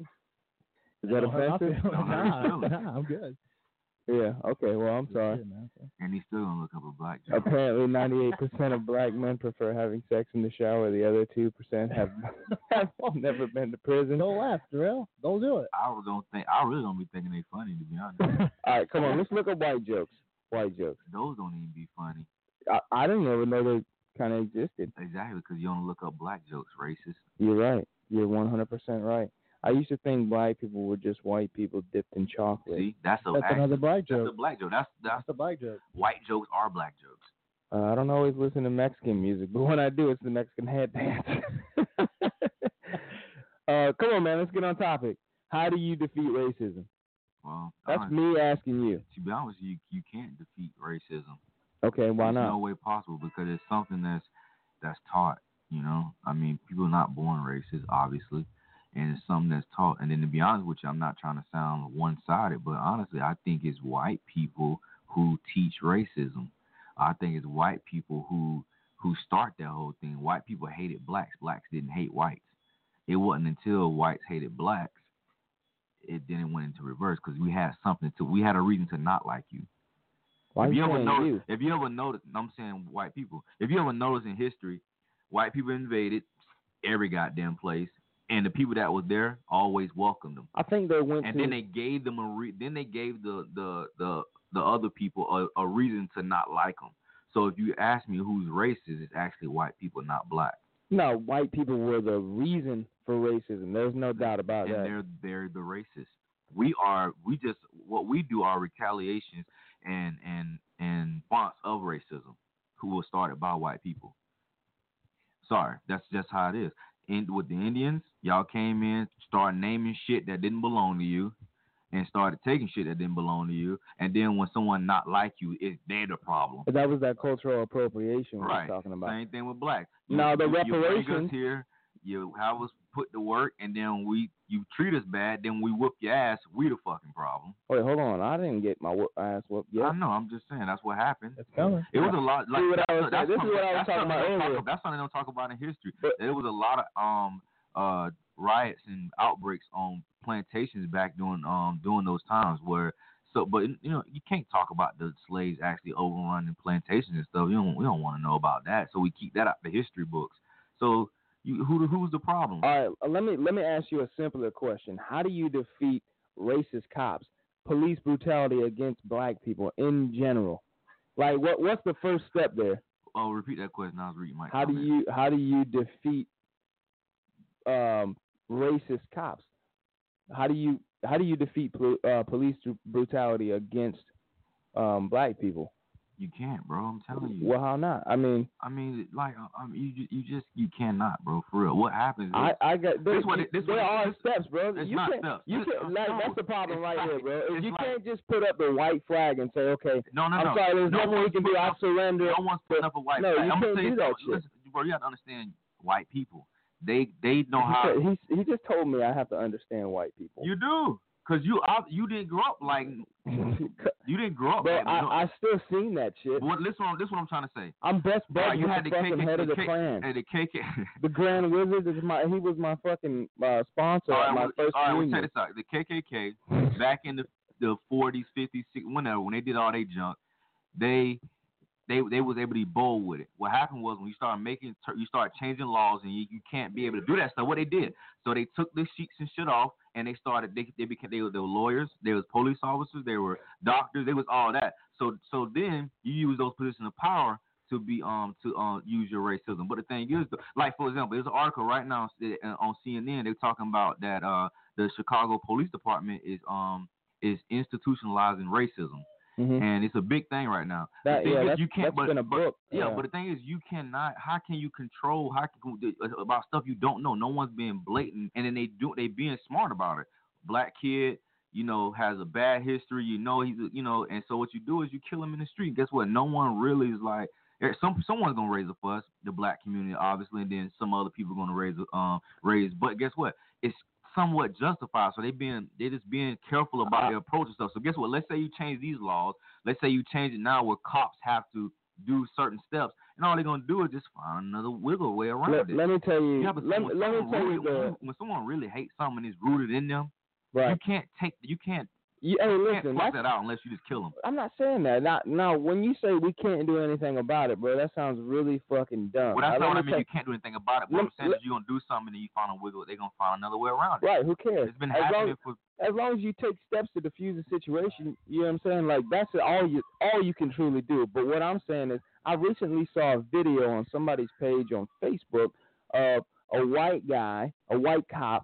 Speaker 6: Is that
Speaker 7: Don't hurt my
Speaker 6: offensive?
Speaker 7: feelings. Nah, nah, I'm good.
Speaker 6: Yeah, okay, well, I'm sorry.
Speaker 14: And he's still gonna look up a black joke.
Speaker 6: Apparently, ninety-eight percent of black men prefer having sex in the shower. The other two percent have, have never been to prison.
Speaker 7: Don't laugh, Darrell. Don't do it.
Speaker 14: I don't think. I really don't be thinking they funny, to be honest.
Speaker 6: All right, come on, let's look at white jokes. White jokes.
Speaker 14: Those don't even be funny.
Speaker 6: I, I didn't even know they kind of existed.
Speaker 14: Exactly, because you don't look up black jokes, racist.
Speaker 6: You're right. You're one hundred percent right. I used to think black people were just white people dipped in chocolate.
Speaker 14: See, that's a
Speaker 7: That's
Speaker 14: actually,
Speaker 7: another black joke.
Speaker 14: That's a black joke. That's that's
Speaker 7: That's a black joke.
Speaker 14: white jokes are black jokes.
Speaker 6: Uh, I don't always listen to Mexican music, but when I do, it's the Mexican head dance. uh, come on, man. Let's get on topic. How do you defeat racism?
Speaker 14: Well,
Speaker 6: That's
Speaker 14: honestly,
Speaker 6: me asking you.
Speaker 14: To be honest, you you can't defeat racism.
Speaker 6: Okay, why
Speaker 14: There's
Speaker 6: not?
Speaker 14: no way possible because it's something that's that's taught. You know, I mean, people are not born racist, obviously, and it's something that's taught. And then to be honest with you, I'm not trying to sound one-sided, but honestly, I think it's white people who teach racism. I think it's white people who who start that whole thing. White people hated blacks. Blacks didn't hate whites. It wasn't until whites hated blacks, it then it went into reverse because we had something to. We had a reason to not like you.
Speaker 6: Why
Speaker 14: if
Speaker 6: you
Speaker 14: you ever
Speaker 6: saying
Speaker 14: notice,
Speaker 6: you?
Speaker 14: if you ever notice, I'm saying white people. If you ever notice in history, white people invaded every goddamn place, and the people that was there always welcomed them.
Speaker 6: I think they went
Speaker 14: And
Speaker 6: to.
Speaker 14: then they gave them a re- then they gave the the the, the other people a, a reason to not like them. So if you ask me who's racist, it's actually white people, not black.
Speaker 6: No, white people were the reason for racism. There's no doubt about
Speaker 14: and
Speaker 6: that.
Speaker 14: they're they're the racists. We are we just what we do are retaliations and and and fonts of racism, who was started by white people. Sorry, that's just how it is. And with the Indians, y'all came in, started naming shit that didn't belong to you, and started taking shit that didn't belong to you. And then when someone not like you, it, they're the problem.
Speaker 6: But that was that cultural appropriation we
Speaker 14: Right.
Speaker 6: were talking about.
Speaker 14: Same thing with blacks.
Speaker 6: Now, the
Speaker 14: you, you bring
Speaker 6: reparations-
Speaker 14: us here. You have us put the work, and then we you treat us bad, then we whoop your ass. We the fucking problem.
Speaker 6: Wait, hold on. I didn't get my whoop, ass whooped yet.
Speaker 14: I know. I'm just saying that's what happened.
Speaker 6: It's coming.
Speaker 14: It was a lot. Like
Speaker 6: See what I was
Speaker 14: that's,
Speaker 6: saying? This is what I was
Speaker 14: that's
Speaker 6: talking about
Speaker 14: something they don't
Speaker 6: earlier.
Speaker 14: talk- That's something they don't talk about in history.
Speaker 6: But-
Speaker 14: there was a lot of um uh riots and outbreaks on plantations back during um during those times where. So, but you know, you can't talk about the slaves actually overrunning plantations and stuff. You don't, we don't want to know about that. So we keep that out the history books. So, you, who, who's the problem?
Speaker 6: All right, uh, let me let me ask you a simpler question. How do you defeat racist cops, police brutality against black people in general? Like, what what's the first step there?
Speaker 14: Oh, repeat that question. I was reading my.
Speaker 6: How do you how do you defeat um, racist cops? How do you how do you defeat uh, police brutality against um, black people?
Speaker 14: You can't, bro. I'm telling you.
Speaker 6: Well, how not? I mean,
Speaker 14: I mean, like, I mean, you you just you cannot, bro. For real. What happens? Is,
Speaker 6: I I got there,
Speaker 14: this what it, this
Speaker 6: there
Speaker 14: what
Speaker 6: are
Speaker 14: it,
Speaker 6: steps, bro.
Speaker 14: It's
Speaker 6: you
Speaker 14: not
Speaker 6: can't,
Speaker 14: steps.
Speaker 6: You
Speaker 14: It's-
Speaker 6: can't. Like,
Speaker 14: no,
Speaker 6: that's the problem
Speaker 14: it's
Speaker 6: right
Speaker 14: like-
Speaker 6: here, bro.
Speaker 14: it's
Speaker 6: You
Speaker 14: like-
Speaker 6: can't just put up the white flag and say, okay,
Speaker 14: No, no,
Speaker 6: I'm
Speaker 14: no.
Speaker 6: sorry, there's
Speaker 14: no
Speaker 6: nothing we
Speaker 14: one's
Speaker 6: can do.
Speaker 14: putting
Speaker 6: I
Speaker 14: up-
Speaker 6: surrender.
Speaker 14: No one's putting up a white
Speaker 6: No,
Speaker 14: flag.
Speaker 6: you
Speaker 14: I'm
Speaker 6: can't
Speaker 14: gonna
Speaker 6: do
Speaker 14: say,
Speaker 6: that
Speaker 14: no,
Speaker 6: shit.
Speaker 14: listen, bro. You have to understand white people. They they know
Speaker 6: He
Speaker 14: how.
Speaker 6: said- He he just told me I have to understand white people.
Speaker 14: You do, cause you I, you didn't grow up like you didn't grow up.
Speaker 6: But
Speaker 14: like,
Speaker 6: I,
Speaker 14: no.
Speaker 6: I still seen that shit.
Speaker 14: What, listen, this is what I'm trying to say.
Speaker 6: I'm best
Speaker 14: Bro,
Speaker 6: buddies
Speaker 14: you
Speaker 6: with
Speaker 14: had
Speaker 6: the
Speaker 14: the
Speaker 6: fucking
Speaker 14: K K,
Speaker 6: head of the
Speaker 14: K-
Speaker 6: clan.
Speaker 14: Hey, the K K.
Speaker 6: The Grand Wizard is my. He was my fucking uh, sponsor
Speaker 14: All
Speaker 6: at
Speaker 14: right,
Speaker 6: my
Speaker 14: well,
Speaker 6: first
Speaker 14: all right, well,
Speaker 6: reunion.
Speaker 14: check this out. The K K K back in the the forties, fifties, sixties, whenever when they did all their junk, they they they was able to be bold with it. What happened was when you start making you start changing laws and you, you can't be able to do that stuff. What they did, so they took the sheets and shit off and they started. They they became they were, they were lawyers, they was police officers, they were doctors, they was all that. So so then you use those positions of power to be um to um use your racism. But the thing is, like for example, there's an article right now on C N N. They're talking about that uh the Chicago Police Department is um is institutionalizing racism.
Speaker 6: Mm-hmm.
Speaker 14: And it's a big thing right now.
Speaker 6: That,
Speaker 14: the thing
Speaker 6: yeah,
Speaker 14: is,
Speaker 6: that's,
Speaker 14: you can't,
Speaker 6: that's
Speaker 14: but,
Speaker 6: been a
Speaker 14: but-
Speaker 6: book.
Speaker 14: yeah,
Speaker 6: uh,
Speaker 14: but the thing is, you cannot. How can you control? How can about stuff you don't know? No one's being blatant, and then they do. They being smart about it. Black kid, you know, has a bad history. You know, he's, a, you know, and so what you do is you kill him in the street. Guess what? No one really is like. Some someone's gonna raise a fuss, the black community, obviously, and then some other people are gonna raise um raise. But guess what? It's somewhat justified. So they being they just being careful about their approach and stuff. So guess what? Let's say you change these laws. Let's say you change it now where cops have to do certain steps, and all they're gonna do is just find another wiggle way around
Speaker 6: let,
Speaker 14: it.
Speaker 6: let me tell you.
Speaker 14: Yeah, but
Speaker 6: let,
Speaker 14: when
Speaker 6: let me
Speaker 14: someone
Speaker 6: tell
Speaker 14: really,
Speaker 6: you the.
Speaker 14: when, when someone really hates something and it's rooted in them,
Speaker 6: Right.
Speaker 14: you can't take you can't
Speaker 6: You, hey,
Speaker 14: you
Speaker 6: listen,
Speaker 14: can't fuck
Speaker 6: that's,
Speaker 14: that out unless you just kill them.
Speaker 6: I'm not saying that. Not now. When you say we can't do anything about it, bro, that sounds really fucking dumb.
Speaker 14: Well, that's
Speaker 6: Now,
Speaker 14: not what I
Speaker 6: let me
Speaker 14: mean. You
Speaker 6: tell-
Speaker 14: can't do anything about it. What
Speaker 6: Let-
Speaker 14: I'm saying
Speaker 6: let-
Speaker 14: is you're gonna do something and you find a wiggle. They're gonna find another way around it.
Speaker 6: Right, who cares?
Speaker 14: It's been
Speaker 6: as
Speaker 14: happening
Speaker 6: long,
Speaker 14: for.
Speaker 6: as long as you take steps to diffuse the situation, you know what I'm saying? Like that's all you all you can truly do. But what I'm saying is, I recently saw a video on somebody's page on Facebook of a white guy, a white cop,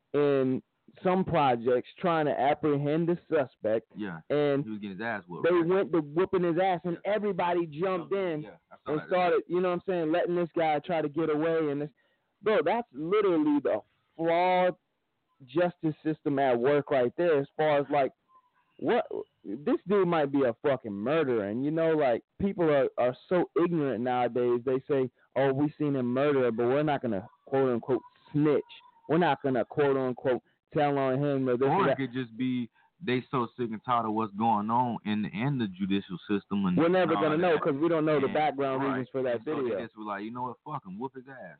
Speaker 6: in some projects trying to apprehend the suspect.
Speaker 14: Yeah.
Speaker 6: And
Speaker 14: he was getting his ass whooped.
Speaker 6: they
Speaker 14: right?
Speaker 6: went to whooping his ass, and everybody jumped in
Speaker 14: Yeah, I saw
Speaker 6: and
Speaker 14: that.
Speaker 6: started, you know what I'm saying, letting this guy try to get away. And this, bro, that's literally the flawed justice system at work right there. As far as like, what this dude might be a fucking murderer, and you know, like people are are so ignorant nowadays. They say, "Oh, we seen him murder, but we're not gonna quote unquote snitch. We're not gonna quote unquote tell on him or this
Speaker 14: Or
Speaker 6: or
Speaker 14: it
Speaker 6: that."
Speaker 14: could just be they so sick and tired of what's going on in the, in the judicial system. And
Speaker 6: We're never
Speaker 14: and all
Speaker 6: gonna know
Speaker 14: that.
Speaker 6: because we don't know the
Speaker 14: And-
Speaker 6: background
Speaker 14: right.
Speaker 6: reasons for that
Speaker 14: And so
Speaker 6: video.
Speaker 14: they just were like, you know what, fuck him, whoop his ass.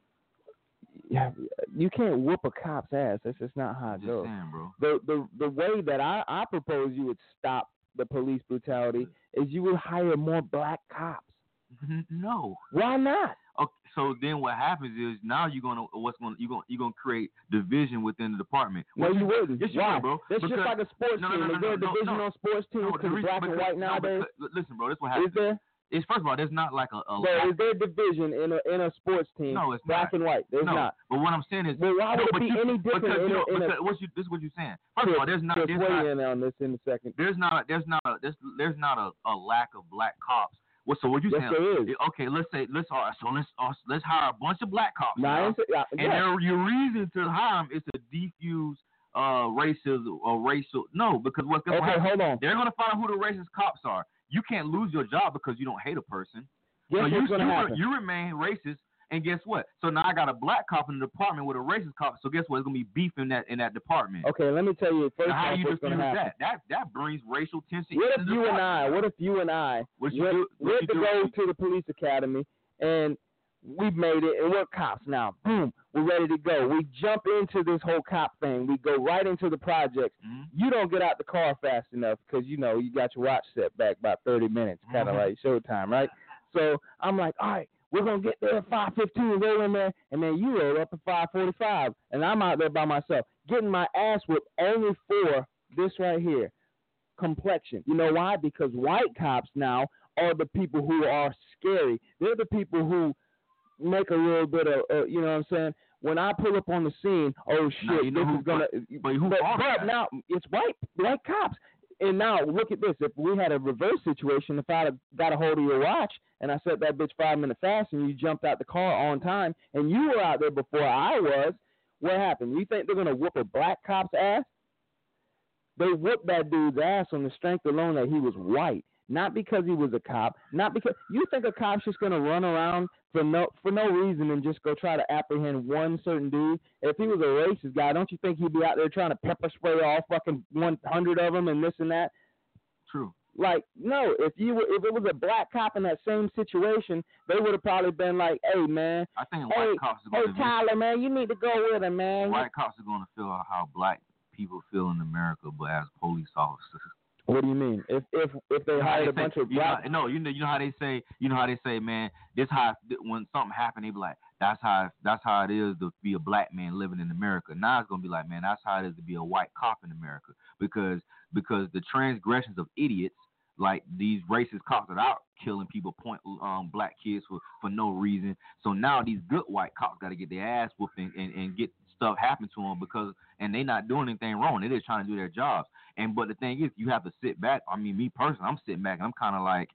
Speaker 6: Yeah, you can't whoop a cop's ass. That's just not how it
Speaker 14: Just
Speaker 6: goes.
Speaker 14: saying, bro.
Speaker 6: The the the way that I, I propose you would stop the police brutality is you would hire more black cops.
Speaker 14: No.
Speaker 6: Why not?
Speaker 14: Okay, so then what happens is now you're gonna what's gonna you're gonna you're gonna create division within the department.
Speaker 6: No,
Speaker 14: Which
Speaker 6: you
Speaker 14: is-
Speaker 6: wouldn't.
Speaker 14: Yes, you
Speaker 6: Why?
Speaker 14: would, bro.
Speaker 6: That's
Speaker 14: Because-
Speaker 6: just like a sports
Speaker 14: no, no,
Speaker 6: team.
Speaker 14: no, no,
Speaker 6: Is there a
Speaker 14: no,
Speaker 6: division
Speaker 14: no.
Speaker 6: on sports teams
Speaker 14: No,
Speaker 6: because
Speaker 14: the reason-
Speaker 6: black and
Speaker 14: because-
Speaker 6: white
Speaker 14: no,
Speaker 6: nowadays?
Speaker 14: because- listen, bro, this what happens.
Speaker 6: Is there?
Speaker 14: It's first of all, there's not like a, a
Speaker 6: Bro, is there a division in a in a sports team?
Speaker 14: No, it's
Speaker 6: black
Speaker 14: not.
Speaker 6: and white. There's
Speaker 14: no,
Speaker 6: not.
Speaker 14: But what I'm saying is,
Speaker 6: Well, why
Speaker 14: no,
Speaker 6: would it
Speaker 14: but
Speaker 6: be
Speaker 14: you,
Speaker 6: any different
Speaker 14: because,
Speaker 6: in
Speaker 14: you
Speaker 6: a-
Speaker 14: know,
Speaker 6: in a-
Speaker 14: because what's you, this is what you're saying. First of all, there's not,
Speaker 6: Just
Speaker 14: there's
Speaker 6: weigh
Speaker 14: not,
Speaker 6: in on this in a second.
Speaker 14: there's not, there's not, a, there's, there's not a, a lack of black cops. What? So what you
Speaker 6: Yes,
Speaker 14: saying?
Speaker 6: there is.
Speaker 14: Okay, let's say, let's, all right, so let's, uh, let's hire a bunch of black cops.
Speaker 6: Now, I
Speaker 14: now,
Speaker 6: ain't say- uh,
Speaker 14: and
Speaker 6: yeah.
Speaker 14: their, your reason to hire them is to defuse uh, racism or racial. No, because what's going to
Speaker 6: Okay,
Speaker 14: happen?
Speaker 6: hold on.
Speaker 14: They're going to find out who the racist cops are. You can't lose your job because you don't hate a person.
Speaker 6: Guess
Speaker 14: so you,
Speaker 6: what's gonna
Speaker 14: you,
Speaker 6: happen?
Speaker 14: you remain racist, And guess what? So now I got a black cop in the department with a racist cop. So guess what? It's gonna be beef in that in that department.
Speaker 6: Okay, let me tell you first.
Speaker 14: Now, how
Speaker 6: off,
Speaker 14: you
Speaker 6: what's
Speaker 14: defuse
Speaker 6: gonna happen.
Speaker 14: that? That that brings racial tension.
Speaker 6: What if
Speaker 14: into the
Speaker 6: you and
Speaker 14: department.
Speaker 6: I? What if you and I
Speaker 14: What you
Speaker 6: went,
Speaker 14: do- what
Speaker 6: went
Speaker 14: you
Speaker 6: to
Speaker 14: do-
Speaker 6: go to the police academy and we've made it, and we're cops now. Boom, we're ready to go. We jump into this whole cop thing. We go right into the projects.
Speaker 14: Mm-hmm.
Speaker 6: You don't get out the car fast enough because, you know, you got your watch set back about thirty minutes, kind of
Speaker 14: Mhm.
Speaker 6: like showtime, right? So I'm like, all right, we're going to get there at five fifteen, roll in there, and then you roll up at five forty-five, and I'm out there by myself, getting my ass whipped only for this right here, complexion. You know why? Because white cops now are the people who are scary. They're the people who make a little bit of, uh, you know what I'm saying? When I pull up on the scene, oh shit,
Speaker 14: Now, you know
Speaker 6: this
Speaker 14: who-
Speaker 6: is gonna.
Speaker 14: but- but who
Speaker 6: but,
Speaker 14: are
Speaker 6: but
Speaker 14: that?
Speaker 6: now it's white, white cops. And now look at this. If we had a reverse situation, if I had got a hold of your watch and I set that bitch five minutes fast, and you jumped out the car on time, and you were out there before I was, what happened? You think they're gonna whoop a black cop's ass? They whooped that dude's ass on the strength alone that he was white. Not because he was a cop, not because you think a cop's just gonna run around for no for no reason and just go try to apprehend one certain dude. If he was a racist guy, don't you think he'd be out there trying to pepper spray all fucking one hundred of them and this and that?
Speaker 14: True.
Speaker 6: Like, no, if you were, if it was a black cop in that same situation, they would have probably been like, "Hey, man,
Speaker 14: I think
Speaker 6: hey,
Speaker 14: white cops are
Speaker 6: hey,
Speaker 14: going to
Speaker 6: Tyler, man, you need to go with him, man."
Speaker 14: white cops are going to feel how black people feel in America, but as police officers.
Speaker 6: What do you mean? If if if they
Speaker 14: You know how
Speaker 6: hired
Speaker 14: they
Speaker 6: a bunch
Speaker 14: say-
Speaker 6: of
Speaker 14: you know,
Speaker 6: black,
Speaker 14: how- no, you know, you know how they say, you know how they say, man, this how when something happened, they be like, that's how that's how it is to be a black man living in America. Now it's gonna be like, man, that's how it is to be a white cop in America, because because the transgressions of idiots like these racist cops that are out killing people, point um black kids for for no reason. So now these good white cops got to get their ass whooped and, and and get stuff happen to them because and they not doing anything wrong. They're just trying to do their jobs. And but the thing is, you have to sit back. I mean, me personally, I'm sitting back and I'm kind of like,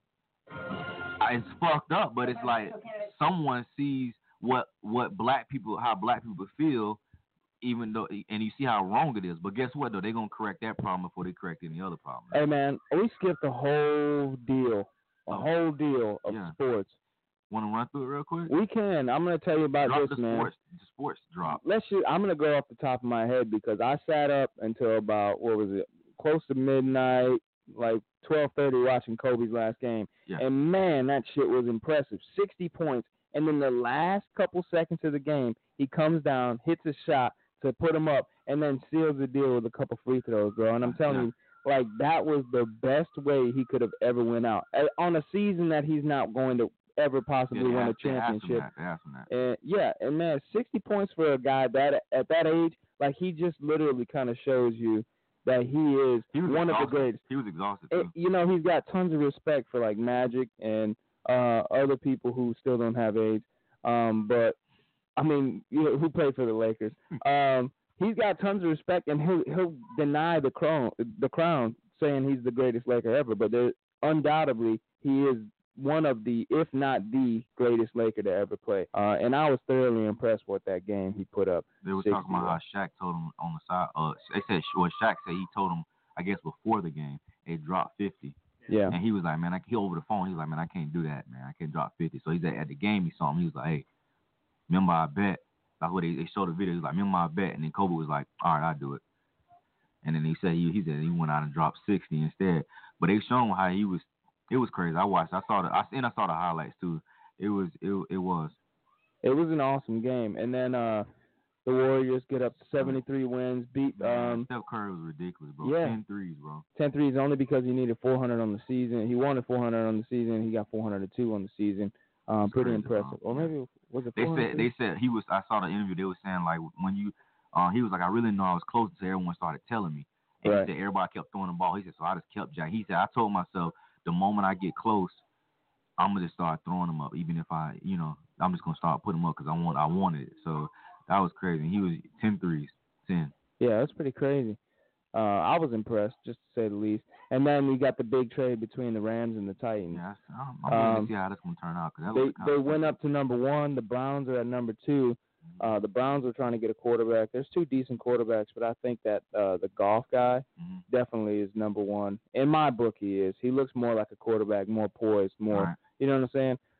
Speaker 14: it's fucked up, but it's like someone sees what what black people, how black people feel, even though, and you see how wrong it is. But guess what though? They're gonna correct that problem before they correct any other problem.
Speaker 6: hey man, we skipped the whole deal, a
Speaker 14: Oh.
Speaker 6: whole deal of
Speaker 14: Yeah.
Speaker 6: sports.
Speaker 14: Want to run through it real quick?
Speaker 6: We can. I'm gonna tell you about
Speaker 14: Drop
Speaker 6: this,
Speaker 14: the
Speaker 6: man.
Speaker 14: sports, the sports drop.
Speaker 6: Let's just, I'm gonna go off the top of my head because I sat up until about what was it, close to midnight, like twelve thirty, watching Kobe's last game.
Speaker 14: Yeah.
Speaker 6: And man, that shit was impressive. sixty points, and then the last couple seconds of the game, he comes down, hits a shot to put him up, and then seals the deal with a couple free throws, bro. And I'm telling
Speaker 14: Yeah.
Speaker 6: you, like that was the best way he could have ever went out Uh, on a season that he's not going to ever possibly
Speaker 14: Yeah, they
Speaker 6: win a
Speaker 14: asked- they asked him
Speaker 6: championship.
Speaker 14: that, they asked him that.
Speaker 6: And yeah, and man, sixty points for a guy that at that age, like he just literally kind of shows you that he is
Speaker 14: He was
Speaker 6: one of the
Speaker 14: exhausted.
Speaker 6: greatest.
Speaker 14: He was exhausted
Speaker 6: And,
Speaker 14: too.
Speaker 6: you know, he's got tons of respect for like Magic and uh, other people who still don't have age. Um, but I mean, you know, who played for the Lakers? Um, he's got tons of respect, and he'll he'll deny the crown, the crown, saying he's the greatest Laker ever. But there, undoubtedly, he is one of the, if not the greatest Laker to ever play. Uh, and I was thoroughly impressed with that game he put up.
Speaker 14: They were
Speaker 6: sixty,
Speaker 14: talking about how Shaq told him on the side. Uh, they said, well, Shaq said he told him, I guess before the game, it dropped fifty.
Speaker 6: Yeah.
Speaker 14: And he was like, man, I, he over the phone. He was like, man, I can't do that, man. I can't drop fifty. So he's at, at the game. He saw him. He was like, hey, remember I bet. That's what they, they showed the video. He was like, remember I bet. And then Kobe was like, all right, I'll do it. And then he said he he said he went out and dropped sixty instead. But they showed how he was. It was crazy. I watched. I saw the. I and I saw the highlights too. It was. It it was.
Speaker 6: It was an awesome game. And then uh, the Warriors get up to seventy-three wins, beat
Speaker 14: Man,
Speaker 6: um,
Speaker 14: Steph Curry was ridiculous, bro.
Speaker 6: yeah.
Speaker 14: ten threes, bro.
Speaker 6: ten threes only because he needed four hundred on the season. He wanted four hundred on the season. He got four hundred two on the season. Um, pretty
Speaker 14: crazy,
Speaker 6: impressive.
Speaker 14: bro.
Speaker 6: Or maybe was it
Speaker 14: They
Speaker 6: four hundred?
Speaker 14: said they said he was. I saw the interview. They were saying like when you, uh, he was like I really know I was close until everyone started telling me. And
Speaker 6: Right.
Speaker 14: he said everybody kept throwing the ball. He said so I just kept jack. He said I told myself the moment I get close, I'm gonna just start throwing them up. Even if I, you know, I'm just gonna start putting them up because I want I wanted it. So that was crazy. He was ten threes, ten.
Speaker 6: Yeah, that's pretty crazy. Uh, I was impressed, just to say the least. And then we got the big trade between the Rams and the Titans.
Speaker 14: Yeah, I'm, I'm waiting
Speaker 6: Um,
Speaker 14: to see how that's gonna turn out. Cause that
Speaker 6: They
Speaker 14: looks kinda
Speaker 6: they went up to number one. The Browns are at number two. Uh, the Browns are trying to get a quarterback. There's two decent quarterbacks, but I think that uh, the golf guy
Speaker 14: Mhm.
Speaker 6: definitely is number one. In my book, he is. He looks more like a quarterback, more poised, more.
Speaker 14: Right.
Speaker 6: You know what I'm saying?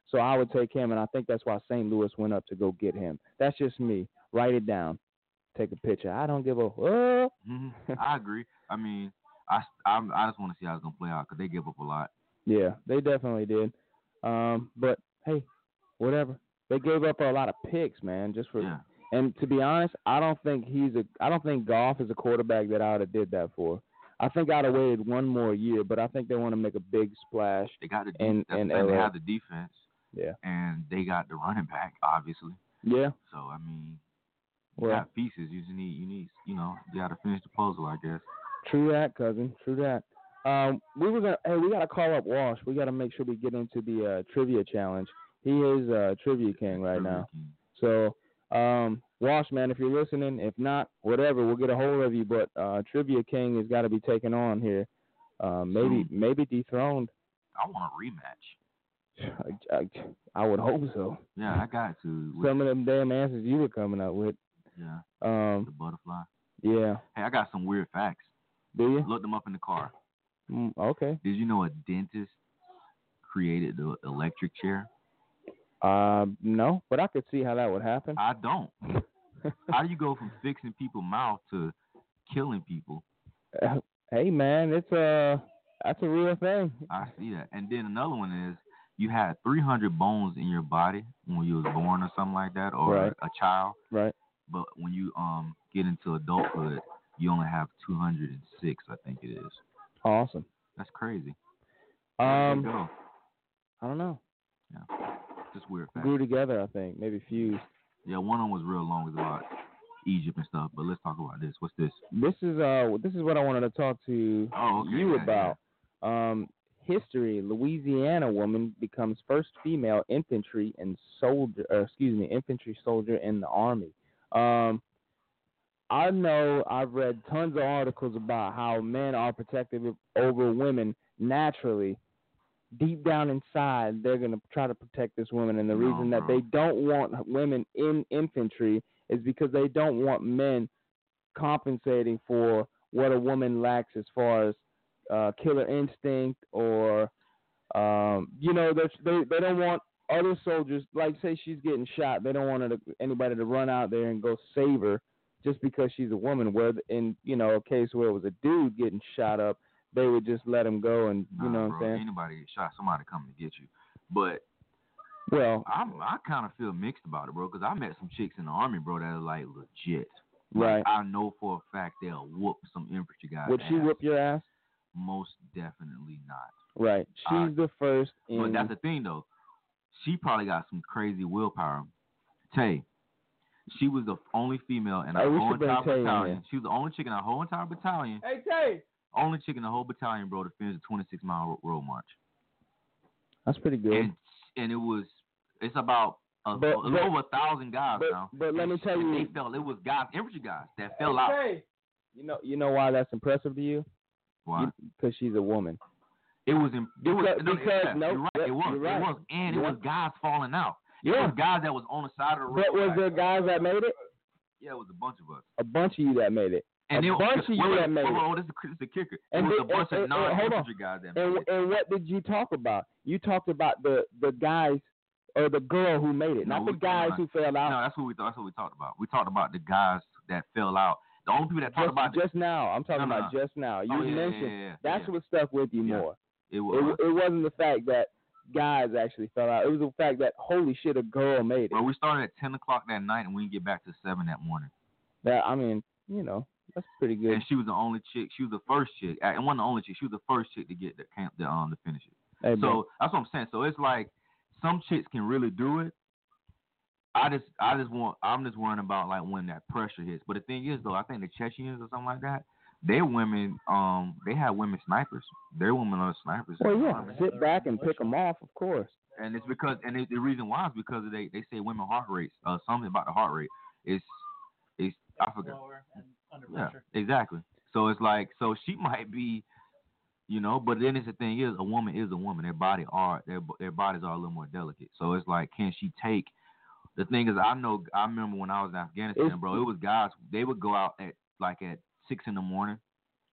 Speaker 6: So I would take him, and I think that's why Saint Louis went up to go get him. That's just me. Write it down. Take a picture. I don't give a. Uh.
Speaker 14: Mm-hmm. I agree. I mean, I, I, I just want to see how it's gonna play out because they give up a lot.
Speaker 6: Yeah, they definitely did. Um, but hey, whatever. They gave up a lot of picks, man, just for.
Speaker 14: Yeah.
Speaker 6: And to be honest, I don't think he's a. I don't think Goff is a quarterback that I would have did that for. I think I'd have waited one more year, but I think they want to make a big splash.
Speaker 14: They got the de-
Speaker 6: in,
Speaker 14: that's
Speaker 6: in
Speaker 14: the
Speaker 6: L A.
Speaker 14: thing, they have the defense.
Speaker 6: Yeah.
Speaker 14: And they got the running back, obviously.
Speaker 6: Yeah.
Speaker 14: So I mean, you
Speaker 6: Well,
Speaker 14: got pieces. You just need, you need, you know, you got to finish the puzzle, I guess.
Speaker 6: True that, cousin. True that. Um, we were gonna. Hey, we gotta call up Walsh. We gotta make sure we get into the uh, trivia challenge. He is uh, trivia king right
Speaker 14: Trivia
Speaker 6: now.
Speaker 14: king.
Speaker 6: So, um, Walsh, man, if you're listening, if not, whatever, we'll get a hold of you. But uh, trivia king has got to be taken on here. Uh, maybe,
Speaker 14: Soon.
Speaker 6: maybe dethroned.
Speaker 14: I want a rematch.
Speaker 6: I, I, I would hope so.
Speaker 14: Yeah, I got to. With,
Speaker 6: Some of them damn answers you were coming up with.
Speaker 14: yeah.
Speaker 6: Um,
Speaker 14: The butterfly.
Speaker 6: yeah.
Speaker 14: Hey, I got some weird facts.
Speaker 6: Do you?
Speaker 14: Look them up in the car.
Speaker 6: Mm, okay.
Speaker 14: Did you know a dentist created the electric chair?
Speaker 6: Uh, no, but I could see how that would happen.
Speaker 14: I don't. How do you go from fixing people's mouth to killing people?
Speaker 6: Uh, hey, man, it's a that's a real thing.
Speaker 14: I see that. And then another one is you had three hundred bones in your body when you was born or something like that, or
Speaker 6: Right.
Speaker 14: a child.
Speaker 6: Right.
Speaker 14: But when you um get into adulthood, you only have two hundred six, I think it is.
Speaker 6: Awesome.
Speaker 14: That's crazy. Where'd
Speaker 6: Um,
Speaker 14: they go?
Speaker 6: I don't know.
Speaker 14: Yeah. Just weird facts.
Speaker 6: Grew together, I think. Maybe fused.
Speaker 14: Yeah, one of them was real long. It was about Egypt and stuff. But let's talk about this. What's this?
Speaker 6: This is uh, this is what I wanted to talk to
Speaker 14: Oh, okay,
Speaker 6: you
Speaker 14: yeah,
Speaker 6: about. Um, history: Louisiana woman becomes first female infantry and soldier. Uh, excuse me, infantry soldier in the army. Um, I know I've read tons of articles about how men are protective over women naturally. Deep down inside, they're going to try to protect this woman. And the
Speaker 14: No,
Speaker 6: reason that
Speaker 14: bro.
Speaker 6: they don't want women in infantry is because they don't want men compensating for what a woman lacks as far as uh, killer instinct or, um, you know, they they don't want other soldiers, like say she's getting shot, they don't want her to, anybody to run out there and go save her just because she's a woman. Where in, you know, a case where it was a dude getting shot up, they would just let him go, and you
Speaker 14: Nah,
Speaker 6: know what
Speaker 14: bro,
Speaker 6: I'm saying?
Speaker 14: Anybody get shot, somebody coming to get you. But
Speaker 6: Well,
Speaker 14: I'm, I kind of feel mixed about it, bro, because I met some chicks in the army, bro, that are like legit.
Speaker 6: right.
Speaker 14: Like, I know for a fact they'll whoop some infantry guys.
Speaker 6: Would she
Speaker 14: ass.
Speaker 6: whoop your ass?
Speaker 14: Most definitely not.
Speaker 6: Right. She's
Speaker 14: Uh,
Speaker 6: the first in.
Speaker 14: But that's the thing, though. She probably got some crazy willpower. Tay, she was the only female in
Speaker 6: Hey,
Speaker 14: our
Speaker 6: we
Speaker 14: whole
Speaker 6: should bring
Speaker 14: entire
Speaker 6: Tay in
Speaker 14: battalion.
Speaker 6: here.
Speaker 14: She was the only chick in our whole entire battalion.
Speaker 6: Hey, Tay.
Speaker 14: Only chick in the whole battalion, bro, to finish the twenty-six mile road march.
Speaker 6: That's pretty good.
Speaker 14: And and it was it's about a,
Speaker 6: But-
Speaker 14: a little
Speaker 6: but-
Speaker 14: over a thousand guys
Speaker 6: but-
Speaker 14: now.
Speaker 6: but let
Speaker 14: And
Speaker 6: me tell
Speaker 14: and
Speaker 6: you-
Speaker 14: they fell. It was guys, infantry guys that fell out.
Speaker 6: Hey, you know, you know why that's impressive to you?
Speaker 14: Why?
Speaker 6: Because she's a woman.
Speaker 14: It was. In, it was.
Speaker 6: Because-
Speaker 14: no,
Speaker 6: because-
Speaker 14: yeah,
Speaker 6: no,
Speaker 14: you're right.
Speaker 6: yep,
Speaker 14: It was.
Speaker 6: you're right.
Speaker 14: It was. And it
Speaker 6: Yeah.
Speaker 14: was guys falling out. It
Speaker 6: Yeah.
Speaker 14: was guys that was on the side of the road.
Speaker 6: But was
Speaker 14: like-
Speaker 6: there guys that made it?
Speaker 14: Yeah, it was a bunch of us.
Speaker 6: A bunch of you that made it.
Speaker 14: And
Speaker 6: a
Speaker 14: it,
Speaker 6: bunch of
Speaker 14: wait,
Speaker 6: you
Speaker 14: wait,
Speaker 6: that made
Speaker 14: wait,
Speaker 6: it.
Speaker 14: wait, this is the, this is the kicker. It
Speaker 6: And
Speaker 14: was
Speaker 6: the-
Speaker 14: a bunch
Speaker 6: and-
Speaker 14: of
Speaker 6: and- and- hold on.
Speaker 14: non-infantry guys that made
Speaker 6: And
Speaker 14: it.
Speaker 6: and what did you talk about? You talked about the the guys or the girl who made it,
Speaker 14: No,
Speaker 6: not the
Speaker 14: we-
Speaker 6: guys
Speaker 14: no,
Speaker 6: who fell out.
Speaker 14: No, that's what we thought. That's what we talked about. We talked about the guys that fell out. The only people that talked
Speaker 6: just,
Speaker 14: about
Speaker 6: just now. I'm talking
Speaker 14: No, no,
Speaker 6: about
Speaker 14: no.
Speaker 6: just now. You
Speaker 14: Oh, yeah,
Speaker 6: mentioned
Speaker 14: yeah, yeah, yeah,
Speaker 6: that's
Speaker 14: yeah.
Speaker 6: what stuck with you
Speaker 14: Yeah.
Speaker 6: more.
Speaker 14: it was.
Speaker 6: It, it wasn't the fact that guys actually fell out. It was the fact that holy shit, a girl made it.
Speaker 14: Bro, we started at ten o'clock that night and we didn't get back to seven that morning.
Speaker 6: That I mean, you know, that's pretty good.
Speaker 14: And she was the only chick. She was the first chick, and wasn't the only chick. She was the first chick to get the camp, the um, to finish it.
Speaker 6: Hey,
Speaker 14: so
Speaker 6: bro.
Speaker 14: that's what I'm saying. So it's like some chicks can really do it. I just, I just want, I'm just worrying about like when that pressure hits. But the thing is, though, I think the Chechens or something like that, their women, um, they have women snipers. Their women are snipers.
Speaker 6: Well, yeah, sit back and pick them off, of course.
Speaker 14: And it's because, and it, the reason why is because they, they say women heart rates, uh, something about the heart rate. It's, it's, I forgot.
Speaker 7: Lower and under
Speaker 14: Yeah,
Speaker 7: pressure.
Speaker 14: exactly. So it's like, so she might be, you know, but then it's the thing is, a woman is a woman. Their body are, their their bodies are a little more delicate. So it's like, can she take? The thing is, I know, I remember when I was in Afghanistan,
Speaker 6: It's-
Speaker 14: bro. It was guys. They would go out at like at six in the morning,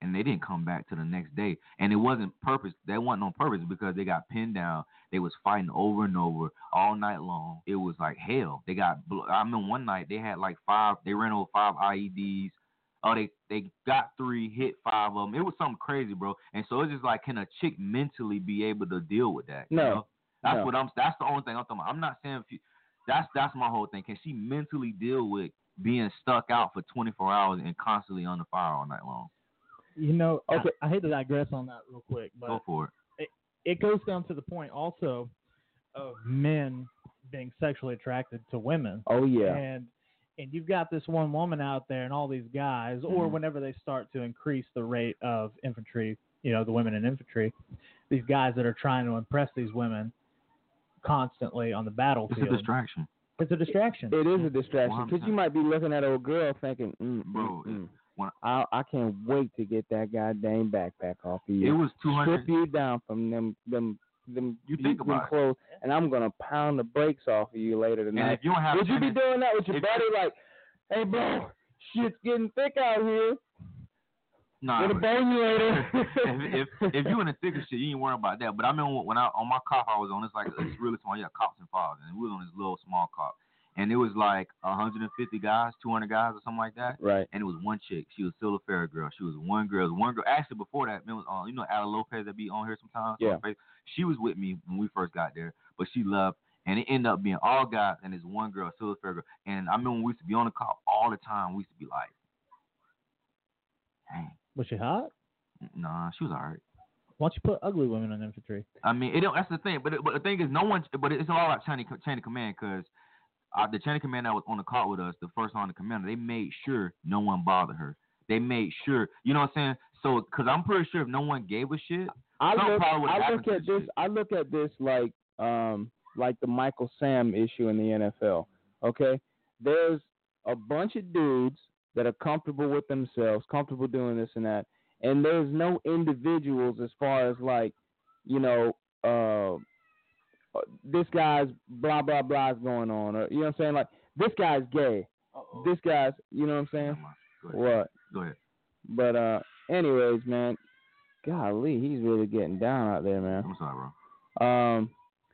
Speaker 14: and they didn't come back to the next day. And it wasn't purpose. They wasn't on purpose because they got pinned down. They was fighting over and over all night long. It was like hell. They got. I remember one night they had like five. They ran over five I E Ds. Oh, they they got three, hit five of them. It was something crazy, bro. And so it's just like, can a chick mentally be able to deal with that?
Speaker 6: No.
Speaker 14: You know? That's
Speaker 6: no.
Speaker 14: what I'm. That's the only thing I'm talking about. I'm not saying if you, that's that's my whole thing. Can she mentally deal with being stuck out for twenty-four hours and constantly under fire all night long?
Speaker 13: You know, okay. I, I hate to digress on that real quick, but
Speaker 14: go for it.
Speaker 13: it. It goes down to the point also of men being sexually attracted to women.
Speaker 6: Oh yeah.
Speaker 13: And and you've got this one woman out there and all these guys, mm-hmm. or whenever they start to increase the rate of infantry, you know, the women in infantry, these guys that are trying to impress these women constantly on the battlefield.
Speaker 14: It's a distraction.
Speaker 13: It's a distraction.
Speaker 6: It is a distraction because you might be looking at old girl thinking, mm,
Speaker 14: bro,
Speaker 6: mm, mm.
Speaker 14: When,
Speaker 6: I I can't wait to get that goddamn backpack off of you.
Speaker 14: It was two hundred.
Speaker 6: Strip you down from them them them.
Speaker 14: You think
Speaker 6: them
Speaker 14: about
Speaker 6: clothes, it. And I'm gonna pound the brakes off of you later tonight.
Speaker 14: And if you don't have
Speaker 6: Would you be doing that with your
Speaker 14: if,
Speaker 6: buddy? Like, hey bro, shit's getting thick out here.
Speaker 14: Nah,
Speaker 6: Gonna bone you later.
Speaker 14: if, if if you in the thick of shit, you ain't worrying about that. But I remember when I on my cop I was on, it's like it's really small. Yeah, cops and fathers, and we was on this little small cop. And it was like one hundred fifty guys, two hundred guys, or something like that.
Speaker 6: Right.
Speaker 14: And it was one chick. She was still a fair girl. She was one girl. It was one girl. Actually, before that, it was, uh, you know, Ala Lopez that be on here sometimes.
Speaker 6: Yeah.
Speaker 14: She was with me when we first got there, but she left, and it ended up being all guys and this one girl, still a fair girl. And I remember when we used to be on the cop all the time. We used to be like, dang.
Speaker 13: Was she hot?
Speaker 14: Nah, she was all right.
Speaker 13: Why don't you put ugly women in infantry?
Speaker 14: I mean, it don't. That's the thing. But it, but the thing is, no one. But it's all about chain of, chain of command because. Uh, the chain of command that was on the call with us, the first on the commander, they made sure no one bothered her. They made sure, you know what I'm saying? So, because I'm pretty sure if no one gave a shit,
Speaker 6: I look, I look at this.
Speaker 14: Shit.
Speaker 6: I look at this like, um, like the Michael Sam issue in the N F L. Okay, there's a bunch of dudes that are comfortable with themselves, comfortable doing this and that, and there's no individuals as far as like, you know, uh. this guy's blah blah blah is going on, or you know what I'm saying? Like this guy's gay. Uh-oh. This guy's, you know what I'm saying?
Speaker 14: Go
Speaker 6: what?
Speaker 14: Go ahead.
Speaker 6: But uh, anyways, man, golly, he's really getting down out there, man.
Speaker 14: I'm sorry, bro.
Speaker 6: Um.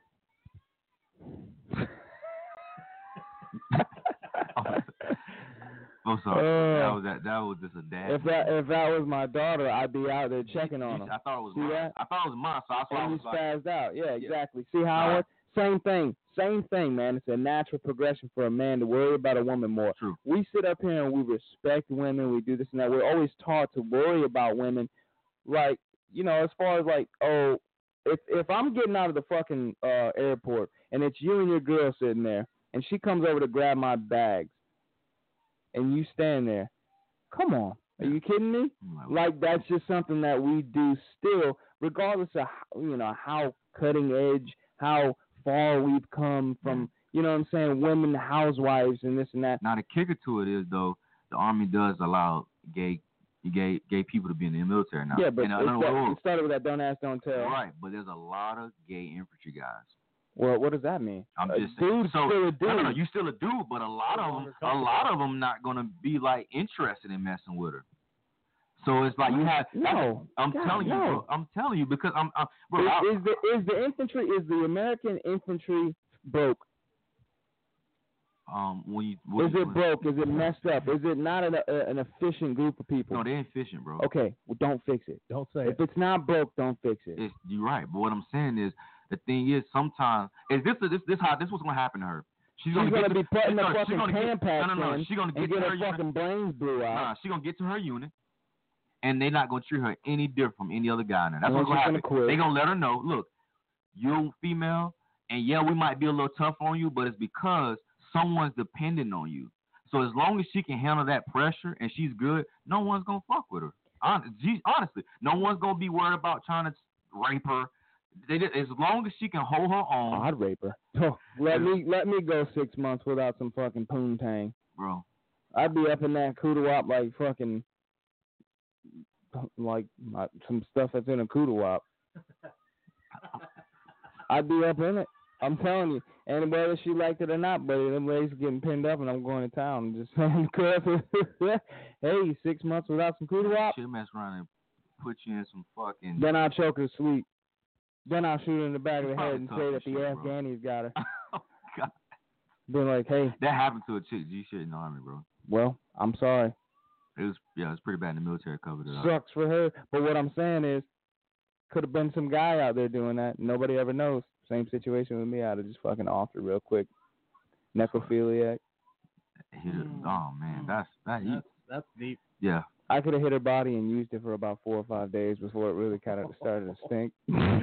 Speaker 14: I'm sorry.
Speaker 6: Uh,
Speaker 14: that was that. That was just a dad.
Speaker 6: If that if that was my daughter, I'd be out there checking on her.
Speaker 14: I thought it was
Speaker 6: See
Speaker 14: mine.
Speaker 6: that?
Speaker 14: I thought it was mine. So I
Speaker 6: and
Speaker 14: was
Speaker 6: you
Speaker 14: like,
Speaker 6: spazzed out. Yeah,
Speaker 14: yeah.
Speaker 6: exactly. See how it works? Same thing. Same thing, man. It's a natural progression for a man to worry about a woman more.
Speaker 14: True.
Speaker 6: We sit up here and we respect women. We do this and that. We're always taught to worry about women. Like, you know, as far as like, oh, if if I'm getting out of the fucking uh, airport and it's you and your girl sitting there and she comes over to grab my bags and you stand there, come on. Are you kidding me? Like, that's just something that we do still, regardless of, how, you know, how cutting edge, how far we've come from, you know what I'm saying, women housewives and this and that.
Speaker 14: Now, the kicker to it is, though, the Army does allow gay gay gay people to be in the military now.
Speaker 6: Yeah, but
Speaker 14: and, uh,
Speaker 6: it,
Speaker 14: no,
Speaker 6: start,
Speaker 14: no, no.
Speaker 6: it started with that don't ask, don't tell.
Speaker 14: Right, but there's a lot of gay infantry guys.
Speaker 6: Well, what does that mean?
Speaker 14: I'm
Speaker 6: a
Speaker 14: just saying.
Speaker 6: dude's
Speaker 14: So,
Speaker 6: still a dude.
Speaker 14: No, no, no, you still a dude, but a lot of them, a lot of them not gonna be like interested in messing with her. So it's like you have.
Speaker 6: No,
Speaker 14: I'm
Speaker 6: God,
Speaker 14: telling you,
Speaker 6: no.
Speaker 14: bro, I'm telling you because I'm. I'm bro,
Speaker 6: is,
Speaker 14: I,
Speaker 6: is the is the infantry is the American infantry broke?
Speaker 14: Um, when you what,
Speaker 6: is it
Speaker 14: what,
Speaker 6: broke? Is it messed up? Is it not an, a, an efficient group of people?
Speaker 14: No, they ain't efficient, bro.
Speaker 6: Okay, well, don't fix it.
Speaker 13: Don't say
Speaker 6: if
Speaker 13: it.
Speaker 6: it's not broke, don't fix it.
Speaker 14: It's, you're right, but what I'm saying is the thing is sometimes is this this this how this what's gonna happen to her. She's gonna,
Speaker 6: she's gonna
Speaker 14: get
Speaker 6: be
Speaker 14: to,
Speaker 6: putting the
Speaker 14: gonna,
Speaker 6: fucking
Speaker 14: gonna
Speaker 6: pan
Speaker 14: get,
Speaker 6: packs
Speaker 14: no, no, no.
Speaker 6: in
Speaker 14: She's gonna get
Speaker 6: and
Speaker 14: to
Speaker 6: get
Speaker 14: her
Speaker 6: her fucking
Speaker 14: unit.
Speaker 6: brains blew out.
Speaker 14: Nah, she's gonna get to her unit, and they're not gonna treat her any different from any other guy in there. That's
Speaker 6: And
Speaker 14: what's gonna
Speaker 6: she's
Speaker 14: happen.
Speaker 6: gonna quit.
Speaker 14: They're gonna let her know, look, you're female, and yeah, we might be a little tough on you, but it's because someone's dependent on you. So as long as she can handle that pressure and she's good, no one's gonna fuck with her. Honestly, no one's gonna be worried about trying to rape her. They just, as long as she can hold her own.
Speaker 6: Oh, I'd rape her. Oh, let me let me go six months without some fucking poontang.
Speaker 14: Bro.
Speaker 6: I'd be up in that kudu-wop like fucking like uh, some stuff that's in a kudu-wop. I'd be up in it. I'm telling you. And whether she liked it or not, but them ladies getting pinned up and I'm going to town. Just saying, hey, six months without some kudu-wop.
Speaker 14: She'll mess around and put you in some fucking.
Speaker 6: Then I'll choke her to sleep. Then I'll shoot her in the back of the head and
Speaker 14: tough
Speaker 6: say
Speaker 14: as
Speaker 6: that the
Speaker 14: shit,
Speaker 6: Afghanis got her.
Speaker 14: Oh God.
Speaker 6: Been like, hey.
Speaker 14: That happened to a chick. G shit in the army, bro.
Speaker 6: Well, I'm sorry.
Speaker 14: It was yeah, it was pretty bad in the military. Covered it up.
Speaker 6: Sucks for her. But what I'm saying is, could have been some guy out there doing that. Nobody ever knows. Same situation with me. I'd have just fucking offed her real quick. Necrophiliac.
Speaker 14: Hit her. Oh man, that's that.
Speaker 13: That's, that's deep.
Speaker 14: Yeah.
Speaker 6: I could have hit her body and used it for about four or five days before it really kind of started to stink.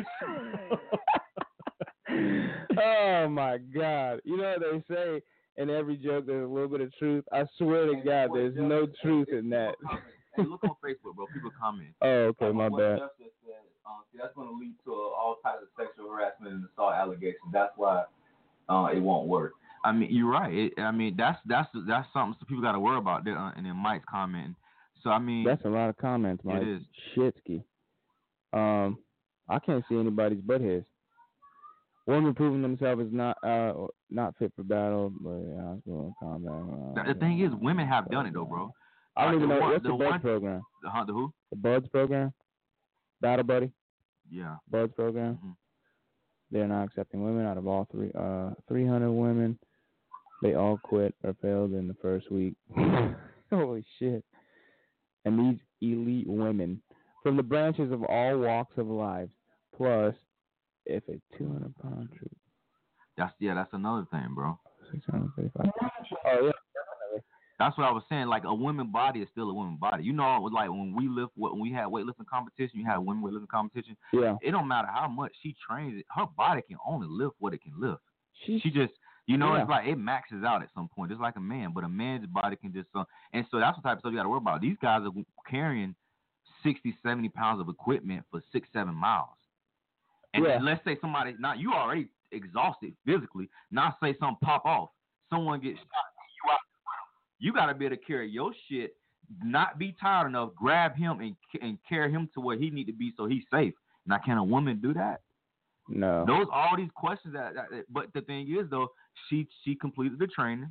Speaker 6: Oh my God! You know what they say in every joke? There's a little bit of truth. I swear to God, there's no truth in that.
Speaker 14: Hey, look on Facebook, bro. People comment.
Speaker 6: Oh, okay, my
Speaker 12: What
Speaker 6: bad.
Speaker 12: Justice said, um, see, that's going to lead to uh, all types of sexual harassment and assault allegations. That's why uh, it won't work.
Speaker 14: I mean, you're right. It, I mean, that's that's that's something so people got to worry about. There, uh, and then Mike's commenting. So I mean,
Speaker 6: That's a lot of comments, Mike.
Speaker 14: It is.
Speaker 6: Shitsky. Um, I can't see anybody's but his. Women proving themselves is not uh not fit for battle, but yeah, it's going to combat.
Speaker 14: the, the thing is, women have done it though, bro.
Speaker 6: I don't
Speaker 14: Like,
Speaker 6: even
Speaker 14: the
Speaker 6: know
Speaker 14: one-
Speaker 6: what's the,
Speaker 14: the
Speaker 6: BUDS
Speaker 14: one-
Speaker 6: program.
Speaker 14: The, huh, the who?
Speaker 6: The BUDS program. Battle Buddy.
Speaker 14: Yeah.
Speaker 6: BUDS program.
Speaker 14: Mhm.
Speaker 6: They're not accepting women out of all three uh three hundred women. They all quit or failed in the first week. Holy shit. And these elite women from the branches of all walks of life, plus if a two hundred pound troop.
Speaker 14: That's yeah. That's another thing, bro.
Speaker 6: six hundred thirty-five. Oh, yeah.
Speaker 14: That's what I was saying. Like a woman body is still a woman body. You know, it was like when we lift, when we had weightlifting competition, you had women weightlifting competition.
Speaker 6: Yeah.
Speaker 14: It don't matter how much she trains it, her body can only lift what it can lift.
Speaker 6: She,
Speaker 14: she just, you know,
Speaker 6: yeah.
Speaker 14: it's like it maxes out at some point, just like a man. But a man's body can just, uh, and so that's the type of stuff you got to worry about. These guys are carrying sixty, seventy pounds of equipment for six, seven miles. And
Speaker 6: Yeah.
Speaker 14: then let's say somebody, not you already exhausted physically. Now say something pop off, someone gets shot, you out. You got to be able to carry your shit, not be tired enough, grab him and and carry him to where he need to be so he's safe. Now, can a woman do that?
Speaker 6: No.
Speaker 14: Those are all these questions that, that, that- but the thing is though, she she completed the training,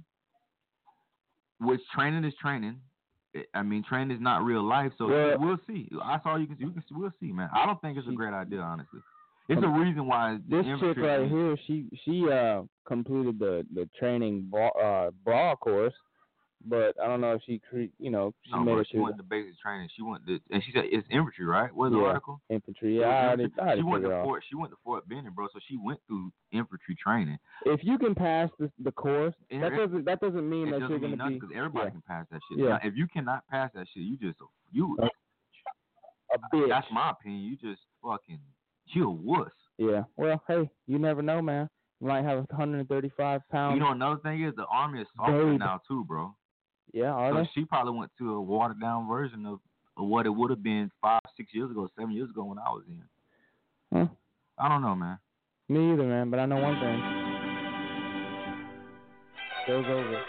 Speaker 14: which training is training. I mean, training is not real life, so
Speaker 6: Yeah.
Speaker 14: we'll see. That's all you can see. You can we'll see, man. I don't think it's a great idea, honestly. It's a reason why
Speaker 6: This
Speaker 14: the
Speaker 6: chick
Speaker 14: infantry-
Speaker 6: right here, she she uh completed the the training bra, uh bra course, but I don't know if she cre- you know she
Speaker 14: No,
Speaker 6: made
Speaker 14: bro,
Speaker 6: it
Speaker 14: she
Speaker 6: through
Speaker 14: went to basic training. She went to, and she said it's infantry, right? What's the
Speaker 6: Yeah,
Speaker 14: article?
Speaker 6: infantry. Yeah, I already, I already
Speaker 14: she went
Speaker 6: figured
Speaker 14: to
Speaker 6: it out.
Speaker 14: Fort. She went to Fort Benning, bro. So she went through infantry training.
Speaker 6: If you can pass the the course,
Speaker 14: It-
Speaker 6: that
Speaker 14: it-
Speaker 6: doesn't that doesn't mean
Speaker 14: It
Speaker 6: that
Speaker 14: doesn't
Speaker 6: you're
Speaker 14: mean
Speaker 6: gonna
Speaker 14: nothing
Speaker 6: be
Speaker 14: because everybody
Speaker 6: yeah.
Speaker 14: can pass that shit.
Speaker 6: Yeah.
Speaker 14: Now, if you cannot pass that shit, you just you.
Speaker 6: a bitch.
Speaker 14: That's my opinion. You just fucking you a wuss.
Speaker 6: Yeah. Well, hey, you never know, man. You might have a one hundred thirty-five pound.
Speaker 14: You know, another thing is the army is softer
Speaker 6: Babe.
Speaker 14: now too, bro.
Speaker 6: Yeah, are
Speaker 14: So
Speaker 6: they?
Speaker 14: she probably went to a watered down version of, of what it would have been five, six years ago, seven years ago when I was in.
Speaker 6: Huh.
Speaker 14: I don't know, man.
Speaker 6: Me either, man. But I know one thing. Show's over.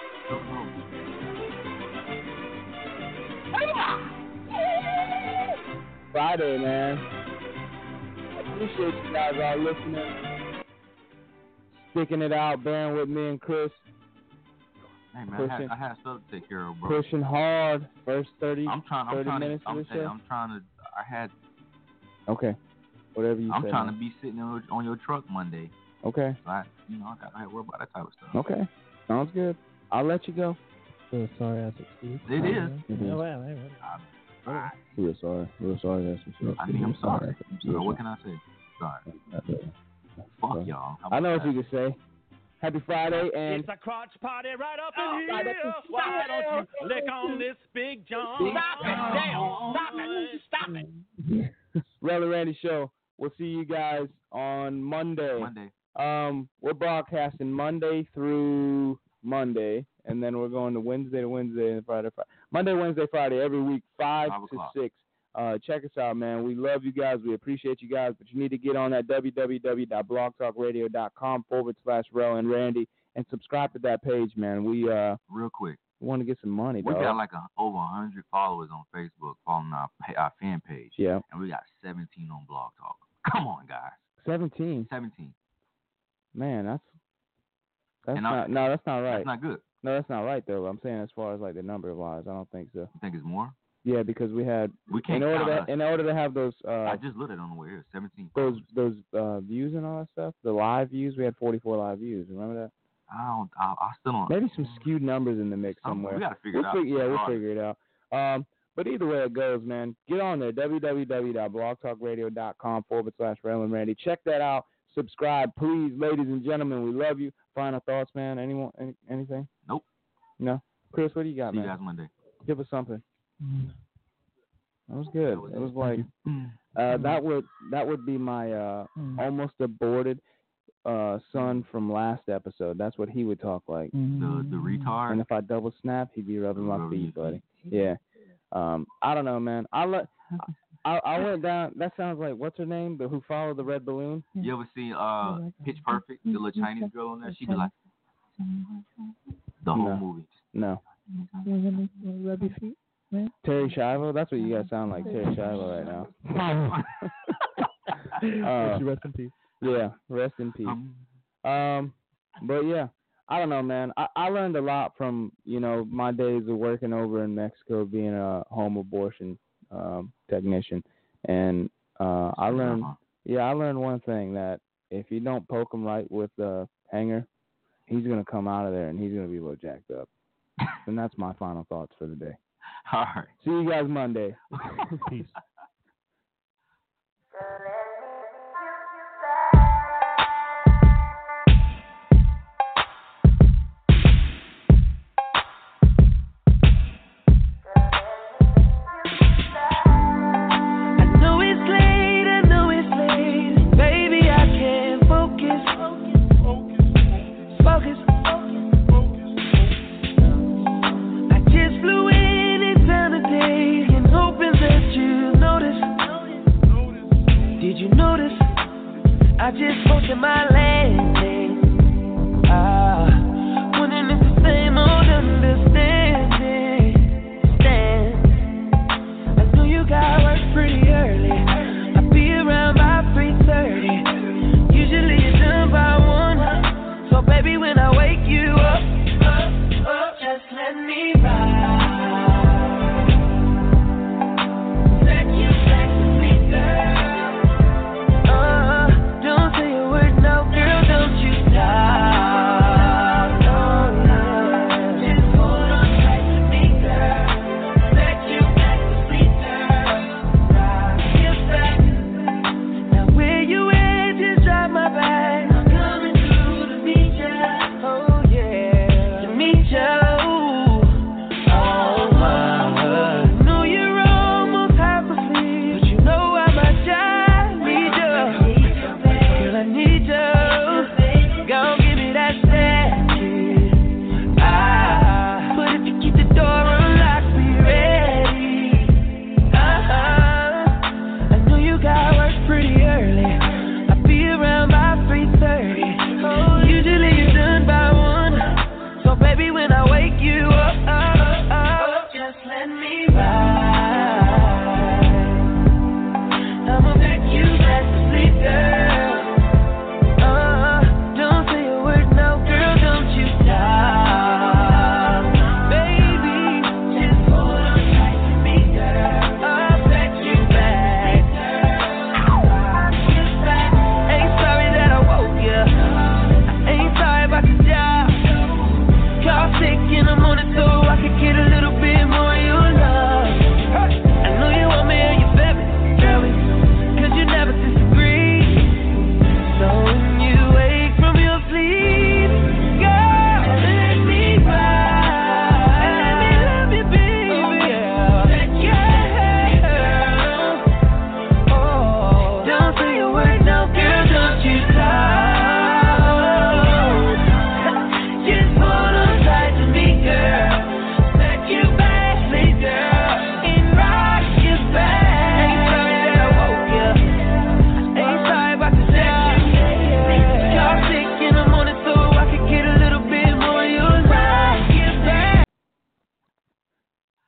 Speaker 6: Friday, man. I appreciate you guys all listening, sticking it out, bearing with me and Chris,
Speaker 14: Hey man, I had,
Speaker 6: Pushing-
Speaker 14: I had stuff to take care of, bro.
Speaker 6: pushing hard. First thirty,
Speaker 14: I'm trying. I'm
Speaker 6: thirty
Speaker 14: trying
Speaker 6: minutes
Speaker 14: to. I'm,
Speaker 6: of the
Speaker 14: hey,
Speaker 6: show.
Speaker 14: I'm trying to. I had.
Speaker 6: Okay, whatever you
Speaker 14: I'm
Speaker 6: say.
Speaker 14: trying
Speaker 6: man.
Speaker 14: to be sitting on, on your truck Monday.
Speaker 6: Okay,
Speaker 14: So I, you know, I got to worry about that type of stuff.
Speaker 6: okay, sounds good. I'll let you go.
Speaker 13: So sorry, that's excuse.
Speaker 14: It is.
Speaker 6: Mhm.
Speaker 13: No, wait, wait, wait.
Speaker 14: I,
Speaker 6: Real sorry. Real sorry. That's what you
Speaker 14: I mean, I'm sorry. So what can I say? Sorry. Fuck y'all. How
Speaker 6: I know
Speaker 14: about
Speaker 6: what you can say. Happy Friday and
Speaker 8: It's a crotch party right up
Speaker 6: Oh,
Speaker 8: in
Speaker 6: God,
Speaker 8: here.
Speaker 6: that's-
Speaker 8: Why don't you lick on this big John?
Speaker 9: Stop it! Stop it! Stop it!
Speaker 6: Rel and Randy Show. We'll see you guys on Monday.
Speaker 14: Monday.
Speaker 6: Um, we're broadcasting Monday through Monday, and then we're going to Wednesday to Wednesday and Friday, Friday. Monday, Wednesday, Friday, every week, five,
Speaker 14: Five
Speaker 6: to
Speaker 14: o'clock.
Speaker 6: six. Uh, check us out, man. We love you guys. We appreciate you guys, but you need to get on that www.blogtalkradio.com forward slash Rel and Randy and subscribe to that page, man. We uh
Speaker 14: Real quick.
Speaker 6: want to get some money,
Speaker 14: We
Speaker 6: dog.
Speaker 14: got like a, over one hundred followers on Facebook following our, pa- our fan page.
Speaker 6: Yeah.
Speaker 14: And we got seventeen on Blog Talk. Come on, guys.
Speaker 6: seventeen.
Speaker 14: seventeen.
Speaker 6: Man, that's that's
Speaker 14: And I-
Speaker 6: not no, that's not right.
Speaker 14: That's not good.
Speaker 6: No, that's not right though. I'm saying as far as like the number of lives, I don't think so.
Speaker 14: You think it's more?
Speaker 6: Yeah, because we had
Speaker 14: We can't
Speaker 6: in order
Speaker 14: count
Speaker 6: to
Speaker 14: us.
Speaker 6: in order to have those uh
Speaker 14: I just looked at it on the way here. seventeen.
Speaker 6: those those uh views and all that stuff, the live views, we had forty-four live views. Remember that?
Speaker 14: I don't. I, I still don't.
Speaker 6: Maybe some skewed numbers in the mix
Speaker 14: Something.
Speaker 6: somewhere.
Speaker 14: We gotta figure it
Speaker 6: we'll
Speaker 14: out.
Speaker 6: fig- yeah, we'll
Speaker 14: Hard.
Speaker 6: figure it out. Um, but either way it goes, man, get on there, www.blogtalkradio.com forward slash Rail and Randy. Check that out. Subscribe, please, ladies and gentlemen. We love you. Final thoughts, man? Anyone? Any, anything?
Speaker 14: Nope.
Speaker 6: No? Chris, what do you got,
Speaker 14: See
Speaker 6: man?
Speaker 14: you guys Monday.
Speaker 6: Give us something. That was good. It was like uh, that would that would be my uh, almost aborted uh, son from last episode. That's what he would talk like.
Speaker 14: The the retard.
Speaker 6: And if I double snap, he'd be rubbing my
Speaker 14: Rubbing
Speaker 6: feet,
Speaker 14: your
Speaker 6: buddy. Yeah. Um, I don't know, man. I let I, I went down. That sounds like what's her name? The who followed the red balloon.
Speaker 14: You ever see uh Pitch Perfect? The little Chinese girl on there. She be like the whole
Speaker 6: No.
Speaker 14: movie.
Speaker 6: No.
Speaker 13: Rub your feet, man.
Speaker 6: Terry Schiavo. That's what you guys sound like, Terry Schiavo, right now.
Speaker 13: May
Speaker 6: uh,
Speaker 13: she rest in peace.
Speaker 6: Yeah, rest in peace. Um, but yeah, I don't know, man. I, I learned a lot from, you know, my days of working over in Mexico, being a home abortion um, technician, and uh, I learned, yeah, I learned one thing, that if you don't poke him right with the hanger, he's gonna come out of there and he's gonna be a little jacked up. And that's my final thoughts for the day.
Speaker 14: All right.
Speaker 6: See you guys Monday.
Speaker 13: Peace.
Speaker 9: I just posted my